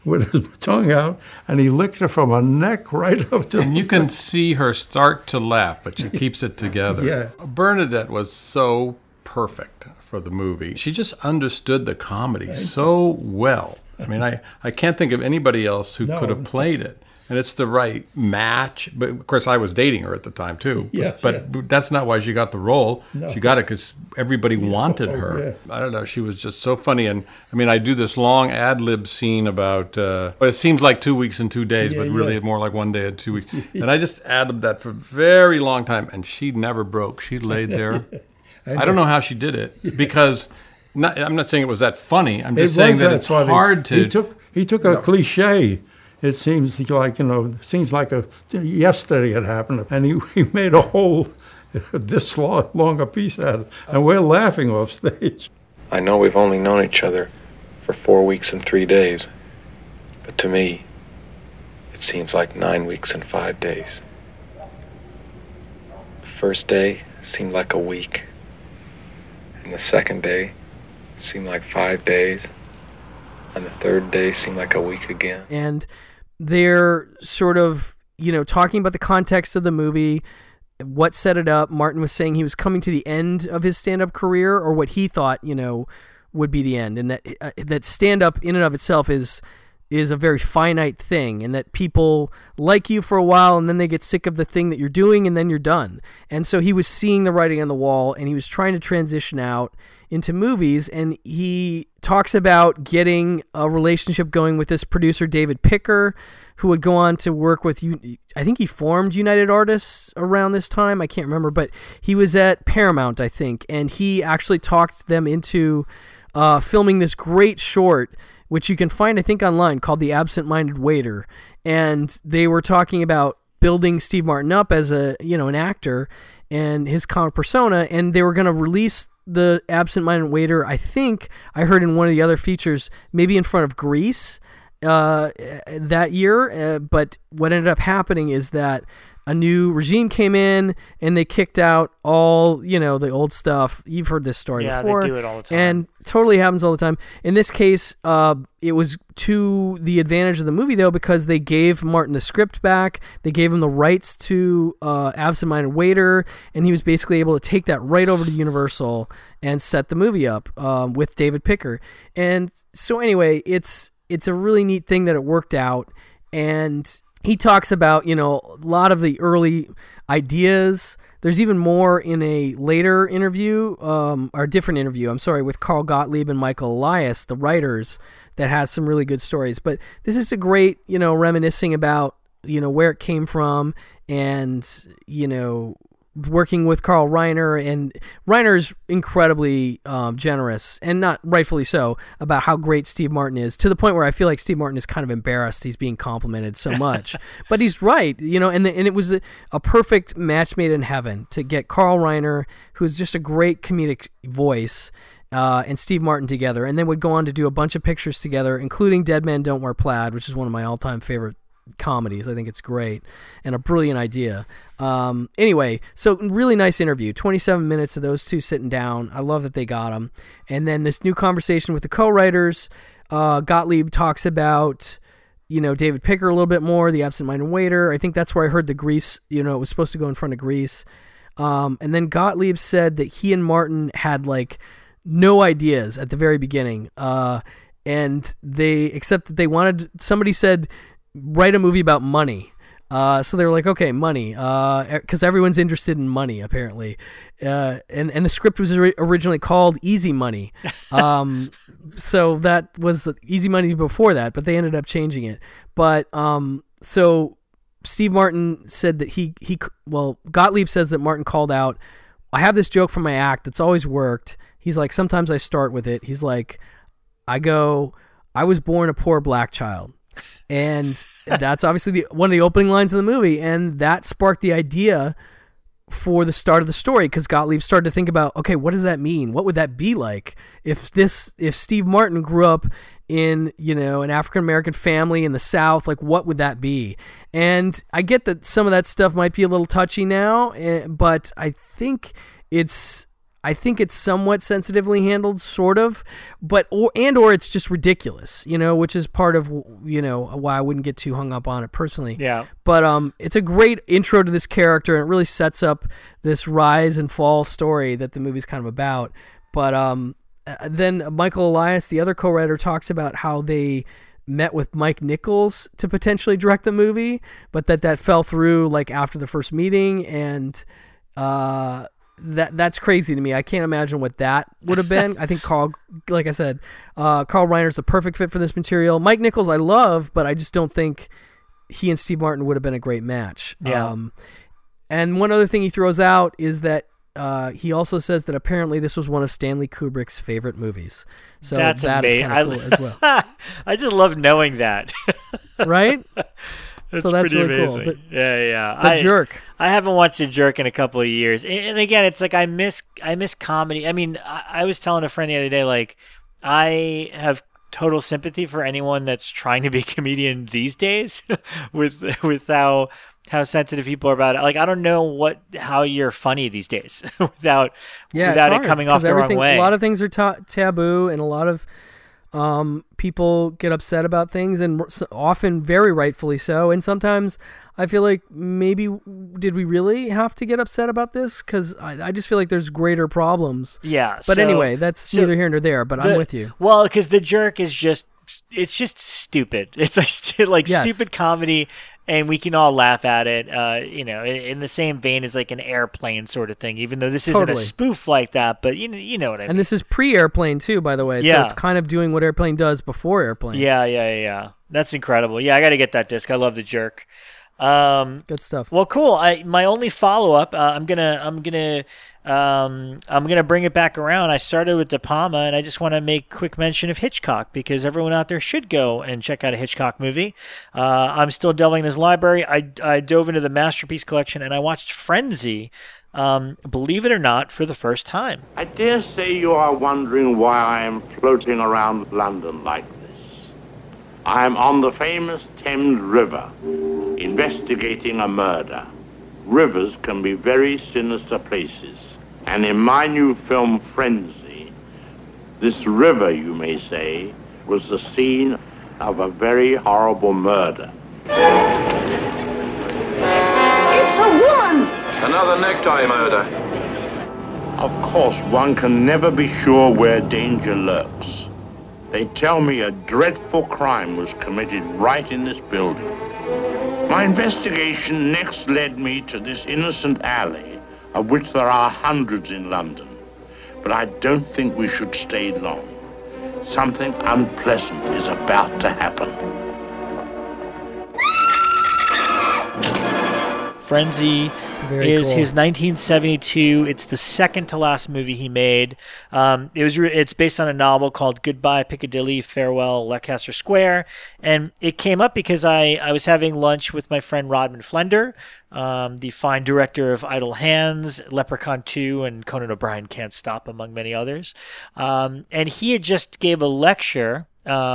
with his tongue out, and he licked her from her neck right up to. And you can see her start to laugh, but she keeps it together. Yeah. Bernadette was so perfect for the movie. She just understood the comedy so well. I mean, I can't think of anybody else who could have played it. And it's the right match. But, of course, I was dating her at the time, too. Yes, but that's not why she got the role. No. She got it because everybody wanted her. I don't know. She was just so funny. And, I mean, I do this long ad-lib scene about, it seems like 2 weeks and 2 days, but really more like 1 day and 2 weeks. And I just ad-libbed that for a very long time. And she never broke. She laid there. I don't know how she did it because... I'm not saying it was that funny. I'm just saying that it's funny. Hard to... He took a cliche. It seems like, yesterday it happened. And he made a whole, this long a piece out of it. And we're laughing off stage. I know we've only known each other for 4 weeks and 3 days. But to me, it seems like 9 weeks and 5 days. The first day seemed like a week. And the second day seemed like 5 days. And the third day seemed like a week again. And they're sort of, talking about the context of the movie, what set it up. Martin was saying he was coming to the end of his stand-up career, or what he thought, would be the end. And that stand-up in and of itself is a very finite thing, and that people like you for a while and then they get sick of the thing that you're doing and then you're done. And so he was seeing the writing on the wall, and he was trying to transition out into movies, and he talks about getting a relationship going with this producer David Picker, who would go on to work with I think he formed United Artists around this time. I can't remember, but he was at Paramount, I think, and he actually talked them into filming this great short, which you can find, I think, online, called The Absent-Minded Waiter. And they were talking about building Steve Martin up as an actor and his comic persona, and they were going to release the Absent-Minded Waiter, I think I heard in one of the other features, maybe in front of Grease that year. But what ended up happening is that a new regime came in and they kicked out all, the old stuff. You've heard this story before. Yeah, they do it all the time. And totally happens all the time. In this case, it was to the advantage of the movie, though, because they gave Martin the script back. They gave him the rights to Absent-Minded Waiter, and he was basically able to take that right over to Universal and set the movie up with David Picker. And so anyway, it's a really neat thing that it worked out. And he talks about, a lot of the early ideas. There's even more in a later interview, or different interview, with Carl Gottlieb and Michael Elias, the writers, that has some really good stories. But this is a great, reminiscing about, where it came from, and, working with Carl Reiner. And Reiner's incredibly generous, and not rightfully so, about how great Steve Martin is, to the point where I feel like Steve Martin is kind of embarrassed he's being complimented so much. But he's right, and it was a perfect match made in heaven to get Carl Reiner, who's just a great comedic voice, and Steve Martin together, and then would go on to do a bunch of pictures together, including Dead Men Don't Wear Plaid, which is one of my all-time favorite comedies. I think it's great and a brilliant idea. Anyway, so really nice interview. 27 minutes of those two sitting down. I love that they got them. And then this new conversation with the co-writers. Gottlieb talks about, David Picker a little bit more, The Absent-Minded Waiter. I think that's where I heard the Grease, it was supposed to go in front of Grease. And then Gottlieb said that he and Martin had no ideas at the very beginning. And except that they wanted, somebody said, write a movie about money. So they were like, okay, money, because everyone's interested in money, apparently. And the script was originally called Easy Money. So that was Easy Money before that, but they ended up changing it. But so Steve Martin said that Gottlieb says that Martin called out, I have this joke from my act that's always worked. He's like, sometimes I start with it. He's like, I was born a poor black child. And that's obviously one of the opening lines of the movie, and that sparked the idea for the start of the story, because Gottlieb started to think about, okay, what does that mean? What would that be like if Steve Martin grew up in, an African-American family in the South? What would that be? And I get that some of that stuff might be a little touchy now, but I think it's I think it's somewhat sensitively handled, sort of, but or it's just ridiculous, which is part of why I wouldn't get too hung up on it personally. Yeah. But it's a great intro to this character, and it really sets up this rise and fall story that the movie's kind of about. But then Michael Elias, the other co-writer, talks about how they met with Mike Nichols to potentially direct the movie, but that fell through like after the first meeting, and that's crazy to me. I can't imagine what that would have been. I think Carl Reiner's the perfect fit for this material. Mike Nichols I love, but I just don't think he and Steve Martin would have been a great match. Yeah. And one other thing he throws out is that he also says that apparently this was one of Stanley Kubrick's favorite movies. So that's kind of cool as well. I just love knowing that. Right? So that's pretty really amazing. Cool. But yeah. The Jerk. I haven't watched The Jerk in a couple of years. And again, it's like I miss comedy. I mean, I was telling a friend the other day, like, I have total sympathy for anyone that's trying to be a comedian these days with how sensitive people are about it. Like, I don't know how you're funny these days without it coming off the wrong way. A lot of things are taboo, and a lot of people get upset about things, and often very rightfully so. And sometimes I feel like maybe did we really have to get upset about this? Because I just feel like there's greater problems. Yeah. But anyway, that's neither here nor there. But I'm with you. Well, because The Jerk is just stupid. It's like yes. stupid comedy. And we can all laugh at it, in the same vein as like an Airplane sort of thing, even though this isn't a spoof like that, but you know what I mean. And this is pre-Airplane too, by the way, so it's kind of doing what Airplane does before Airplane. Yeah. That's incredible. Yeah, I got to get that disc. I love The Jerk. Good stuff. Well, cool. My only follow-up, I'm gonna bring it back around. I started with De Palma, and I just want to make quick mention of Hitchcock, because everyone out there should go and check out a Hitchcock movie. I'm still delving in his library. I dove into the Masterpiece Collection, and I watched Frenzy, believe it or not, for the first time. I dare say you are wondering why I am floating around London like this. I am on the famous Thames River, investigating a murder. Rivers can be very sinister places. And in my new film, Frenzy, this river, you may say, was the scene of a very horrible murder. It's a woman! Another necktie murder. Of course, one can never be sure where danger lurks. They tell me a dreadful crime was committed right in this building. My investigation next led me to this innocent alley, of which there are hundreds in London. But I don't think we should stay long. Something unpleasant is about to happen. Frenzy is his 1972. It's the second to last movie he made. It's based on a novel called Goodbye Piccadilly, Farewell Leicester Square, and it came up because I was having lunch with my friend Rodman Flender, the fine director of Idle Hands, Leprechaun 2, and Conan O'Brien Can't Stop, among many others. And he had just gave a lecture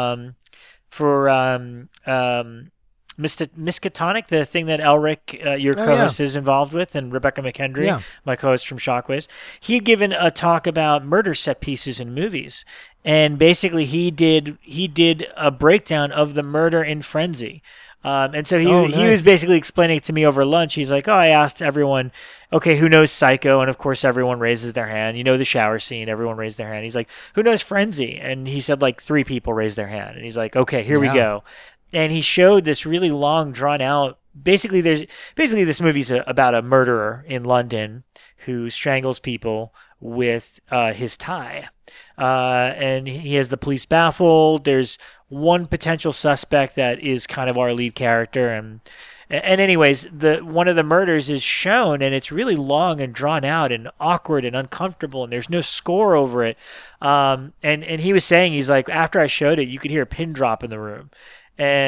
for Miskatonic, the thing that Elric, your co-host, is involved with, and Rebecca McHenry, my co-host from Shockwaves. He had given a talk about murder set pieces in movies, and basically he did a breakdown of the murder in Frenzy. And so he was basically explaining it to me over lunch. He's like, I asked everyone, okay, who knows Psycho? And of course, everyone raises their hand. You know the shower scene, everyone raised their hand. He's like, who knows Frenzy? And he said like 3 people raised their hand. And he's like, okay, here we go. And he showed this really long, drawn out. Basically, this movie's about a murderer in London who strangles people with his tie, and he has the police baffled. There's one potential suspect that is kind of our lead character, and anyways, one of the murders is shown, and it's really long and drawn out and awkward and uncomfortable, and there's no score over it. And he was saying, he's like, after I showed it, you could hear a pin drop in the room. And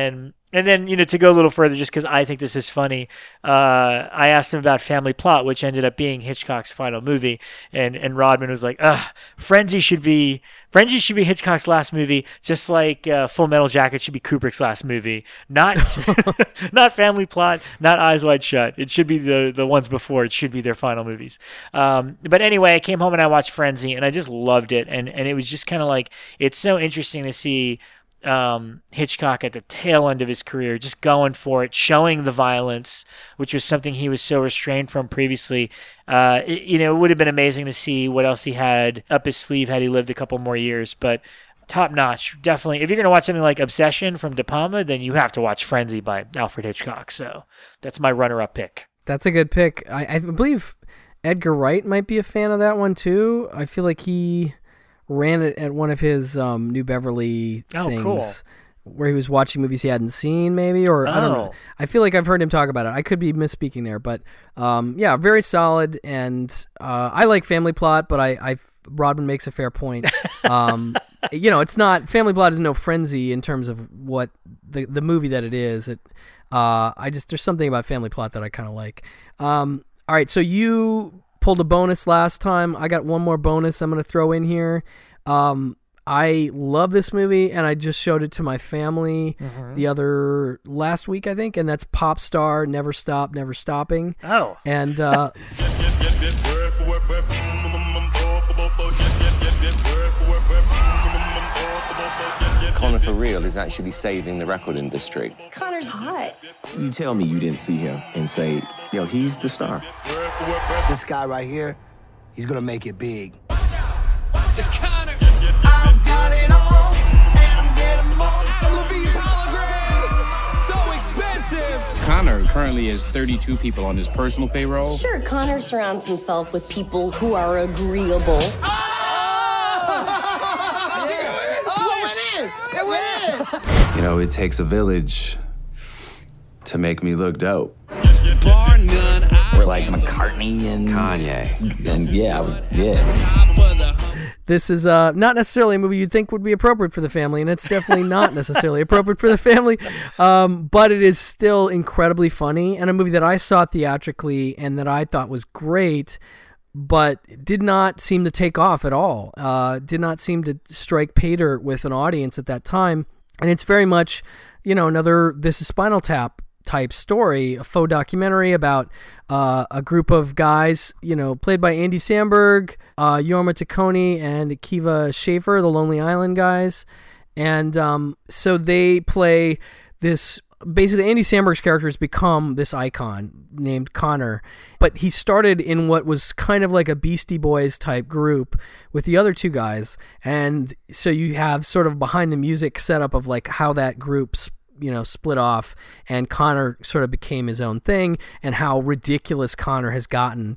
And then, to go a little further, just because I think this is funny, I asked him about Family Plot, which ended up being Hitchcock's final movie, and Rodman was like, Frenzy should be Hitchcock's last movie, just like Full Metal Jacket should be Kubrick's last movie. Not not Family Plot, not Eyes Wide Shut. It should be the ones before. It should be their final movies. But anyway, I came home and I watched Frenzy, and I just loved it, and it was just kind of like, it's so interesting to see Hitchcock at the tail end of his career, just going for it, showing the violence, which was something he was so restrained from previously. It would have been amazing to see what else he had up his sleeve had he lived a couple more years, but top notch. Definitely. If you're going to watch something like Obsession from De Palma, then you have to watch Frenzy by Alfred Hitchcock. So that's my runner-up pick. That's a good pick. I believe Edgar Wright might be a fan of that one too. I feel like he ran it at one of his New Beverly things. Cool. Where he was watching movies he hadn't seen, maybe, or I don't know. I feel like I've heard him talk about it. I could be misspeaking there, but very solid. And I like Family Plot, but Rodman makes a fair point. It's not Family Plot is no Frenzy in terms of what the movie that it is. There's something about Family Plot that I kind of like. All right, so you pulled a bonus last time. I got one more bonus I'm going to throw in here. I love this movie, and I just showed it to my family last week, I think, and that's Pop Star, Never Stop, Never Stopping. Oh. And Conor for real is actually saving the record industry. Conor's hot. You tell me you didn't see him and say, yo, he's the star. This guy right here, he's gonna make it big. It's Conor. I've got it all, and I'm getting more. LaVie's hologram, so expensive. Conor currently has 32 people on his personal payroll. Sure, Conor surrounds himself with people who are agreeable. It takes a village to make me look dope. Bar none. We're like McCartney and Kanye. And this is not necessarily a movie you'd think would be appropriate for the family, and it's definitely not necessarily appropriate for the family, but it is still incredibly funny, and a movie that I saw theatrically and that I thought was great, but did not seem to take off at all. Did not seem to strike pay dirt with an audience at that time. And it's very much, another This Is Spinal Tap type story, a faux documentary about a group of guys, played by Andy Samberg, Jorma Taccone, and Akiva Schaffer, the Lonely Island guys. And so they play this. Basically, Andy Samberg's character has become this icon named Conor, but he started in what was kind of like a Beastie Boys type group with the other two guys, and so you have sort of behind the music setup of like how that group split off, and Conor sort of became his own thing, and how ridiculous Conor has gotten,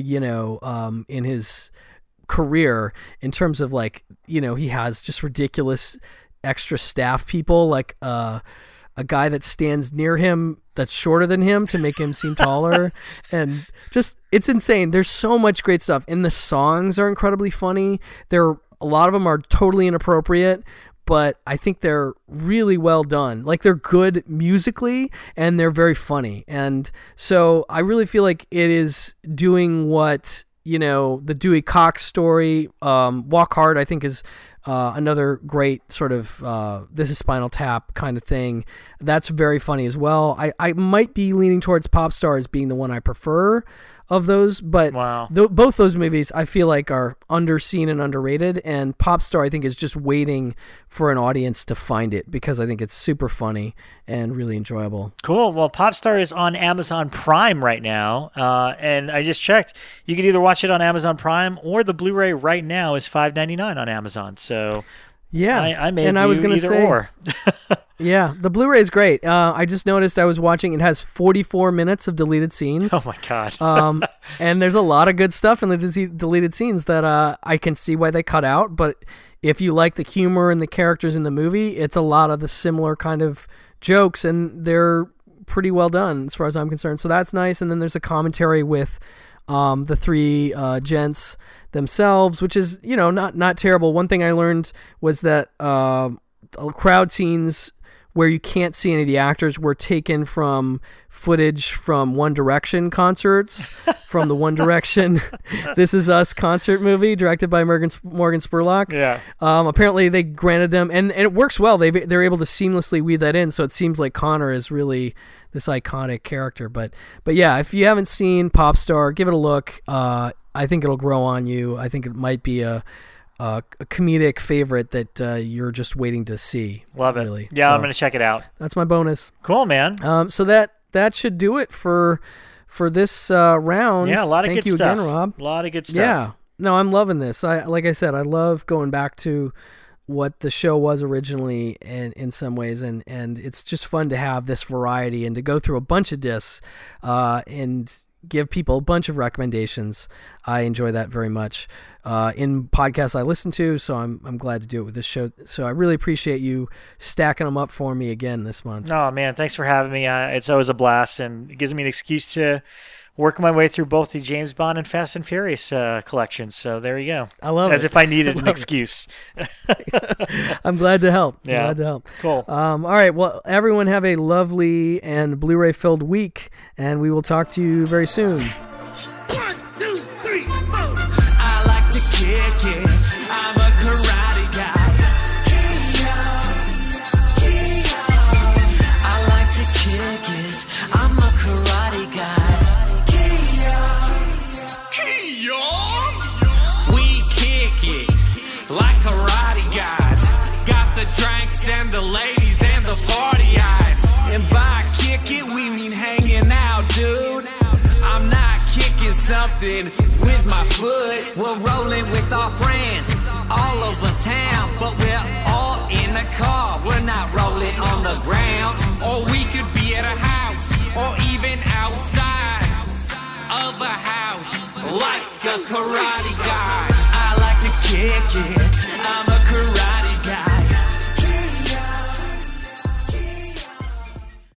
in his career in terms of like, he has just ridiculous extra staff people, like a guy that stands near him that's shorter than him to make him seem taller. And just, it's insane. There's so much great stuff. And the songs are incredibly funny. A lot of them are totally inappropriate, but I think they're really well done. Like, they're good musically, and they're very funny. And so I really feel like it is doing what, the Dewey Cox story, Walk Hard, I think is another great sort of This Is Spinal Tap kind of thing. That's very funny as well. I might be leaning towards Pop Star as being the one I prefer of those, but both those movies I feel like are underseen and underrated, and Pop Star I think is just waiting for an audience to find it, because I think it's super funny and really enjoyable. Cool. Well, Pop Star is on Amazon Prime right now, and I just checked. You can either watch it on Amazon Prime, or the Blu-ray right now is $5.99 on Amazon. So yeah, I may and do I was gonna either say, or. Yeah, the Blu-ray is great. I just noticed I was watching, it has 44 minutes of deleted scenes. Oh my God. And there's a lot of good stuff in the deleted scenes that I can see why they cut out, but if you like the humor and the characters in the movie, it's a lot of the similar kind of jokes, and they're pretty well done as far as I'm concerned. So that's nice. And then there's a commentary with the three gents themselves, which is, not terrible. One thing I learned was that crowd scenes where you can't see any of the actors were taken from footage from One Direction concerts, from the One Direction This Is Us concert movie directed by Morgan Spurlock. Yeah. Apparently they granted them, and it works well. They're able to seamlessly weave that in, so it seems like Connor is really this iconic character. But yeah, if you haven't seen Popstar, give it a look. I think it'll grow on you. I think it might be a comedic favorite that you're just waiting to see. Love it. Really. Yeah, So I'm going to check it out. That's my bonus. Cool, man. So that should do it for this round. Yeah, a lot of Thank good you stuff. again, Rob. A lot of good stuff. Yeah. No, I'm loving this. Like I said, I love going back to what the show was originally and in some ways, and it's just fun to have this variety and to go through a bunch of discs and give people a bunch of recommendations. I enjoy that very much in podcasts I listen to, so I'm glad to do it with this show. So I really appreciate you stacking them up for me again this month. Oh, man, thanks for having me. It's always a blast, and it gives me an excuse to work my way through both the James Bond and Fast and Furious collections. So there you go. I love it. As if I needed an excuse. I'm glad to help. Yeah. Glad to help. Cool. All right. Well, everyone have a lovely and Blu-ray filled week, and we will talk to you very soon. 1, 2, 3, 4. I like to kick it. I'm a karate guy. I like to kick it. I'm a karate guy. We kick it like karate guys. Got the drinks and the ladies and the party eyes. And by kick it, we mean hanging out, dude. I'm not kicking something with my foot. We're rolling with our friends all over town, but we're all in the car. We're not rolling on the ground. Or we could be at a house, or even outside of a house, like a karate guy. I like to kick it. I'm a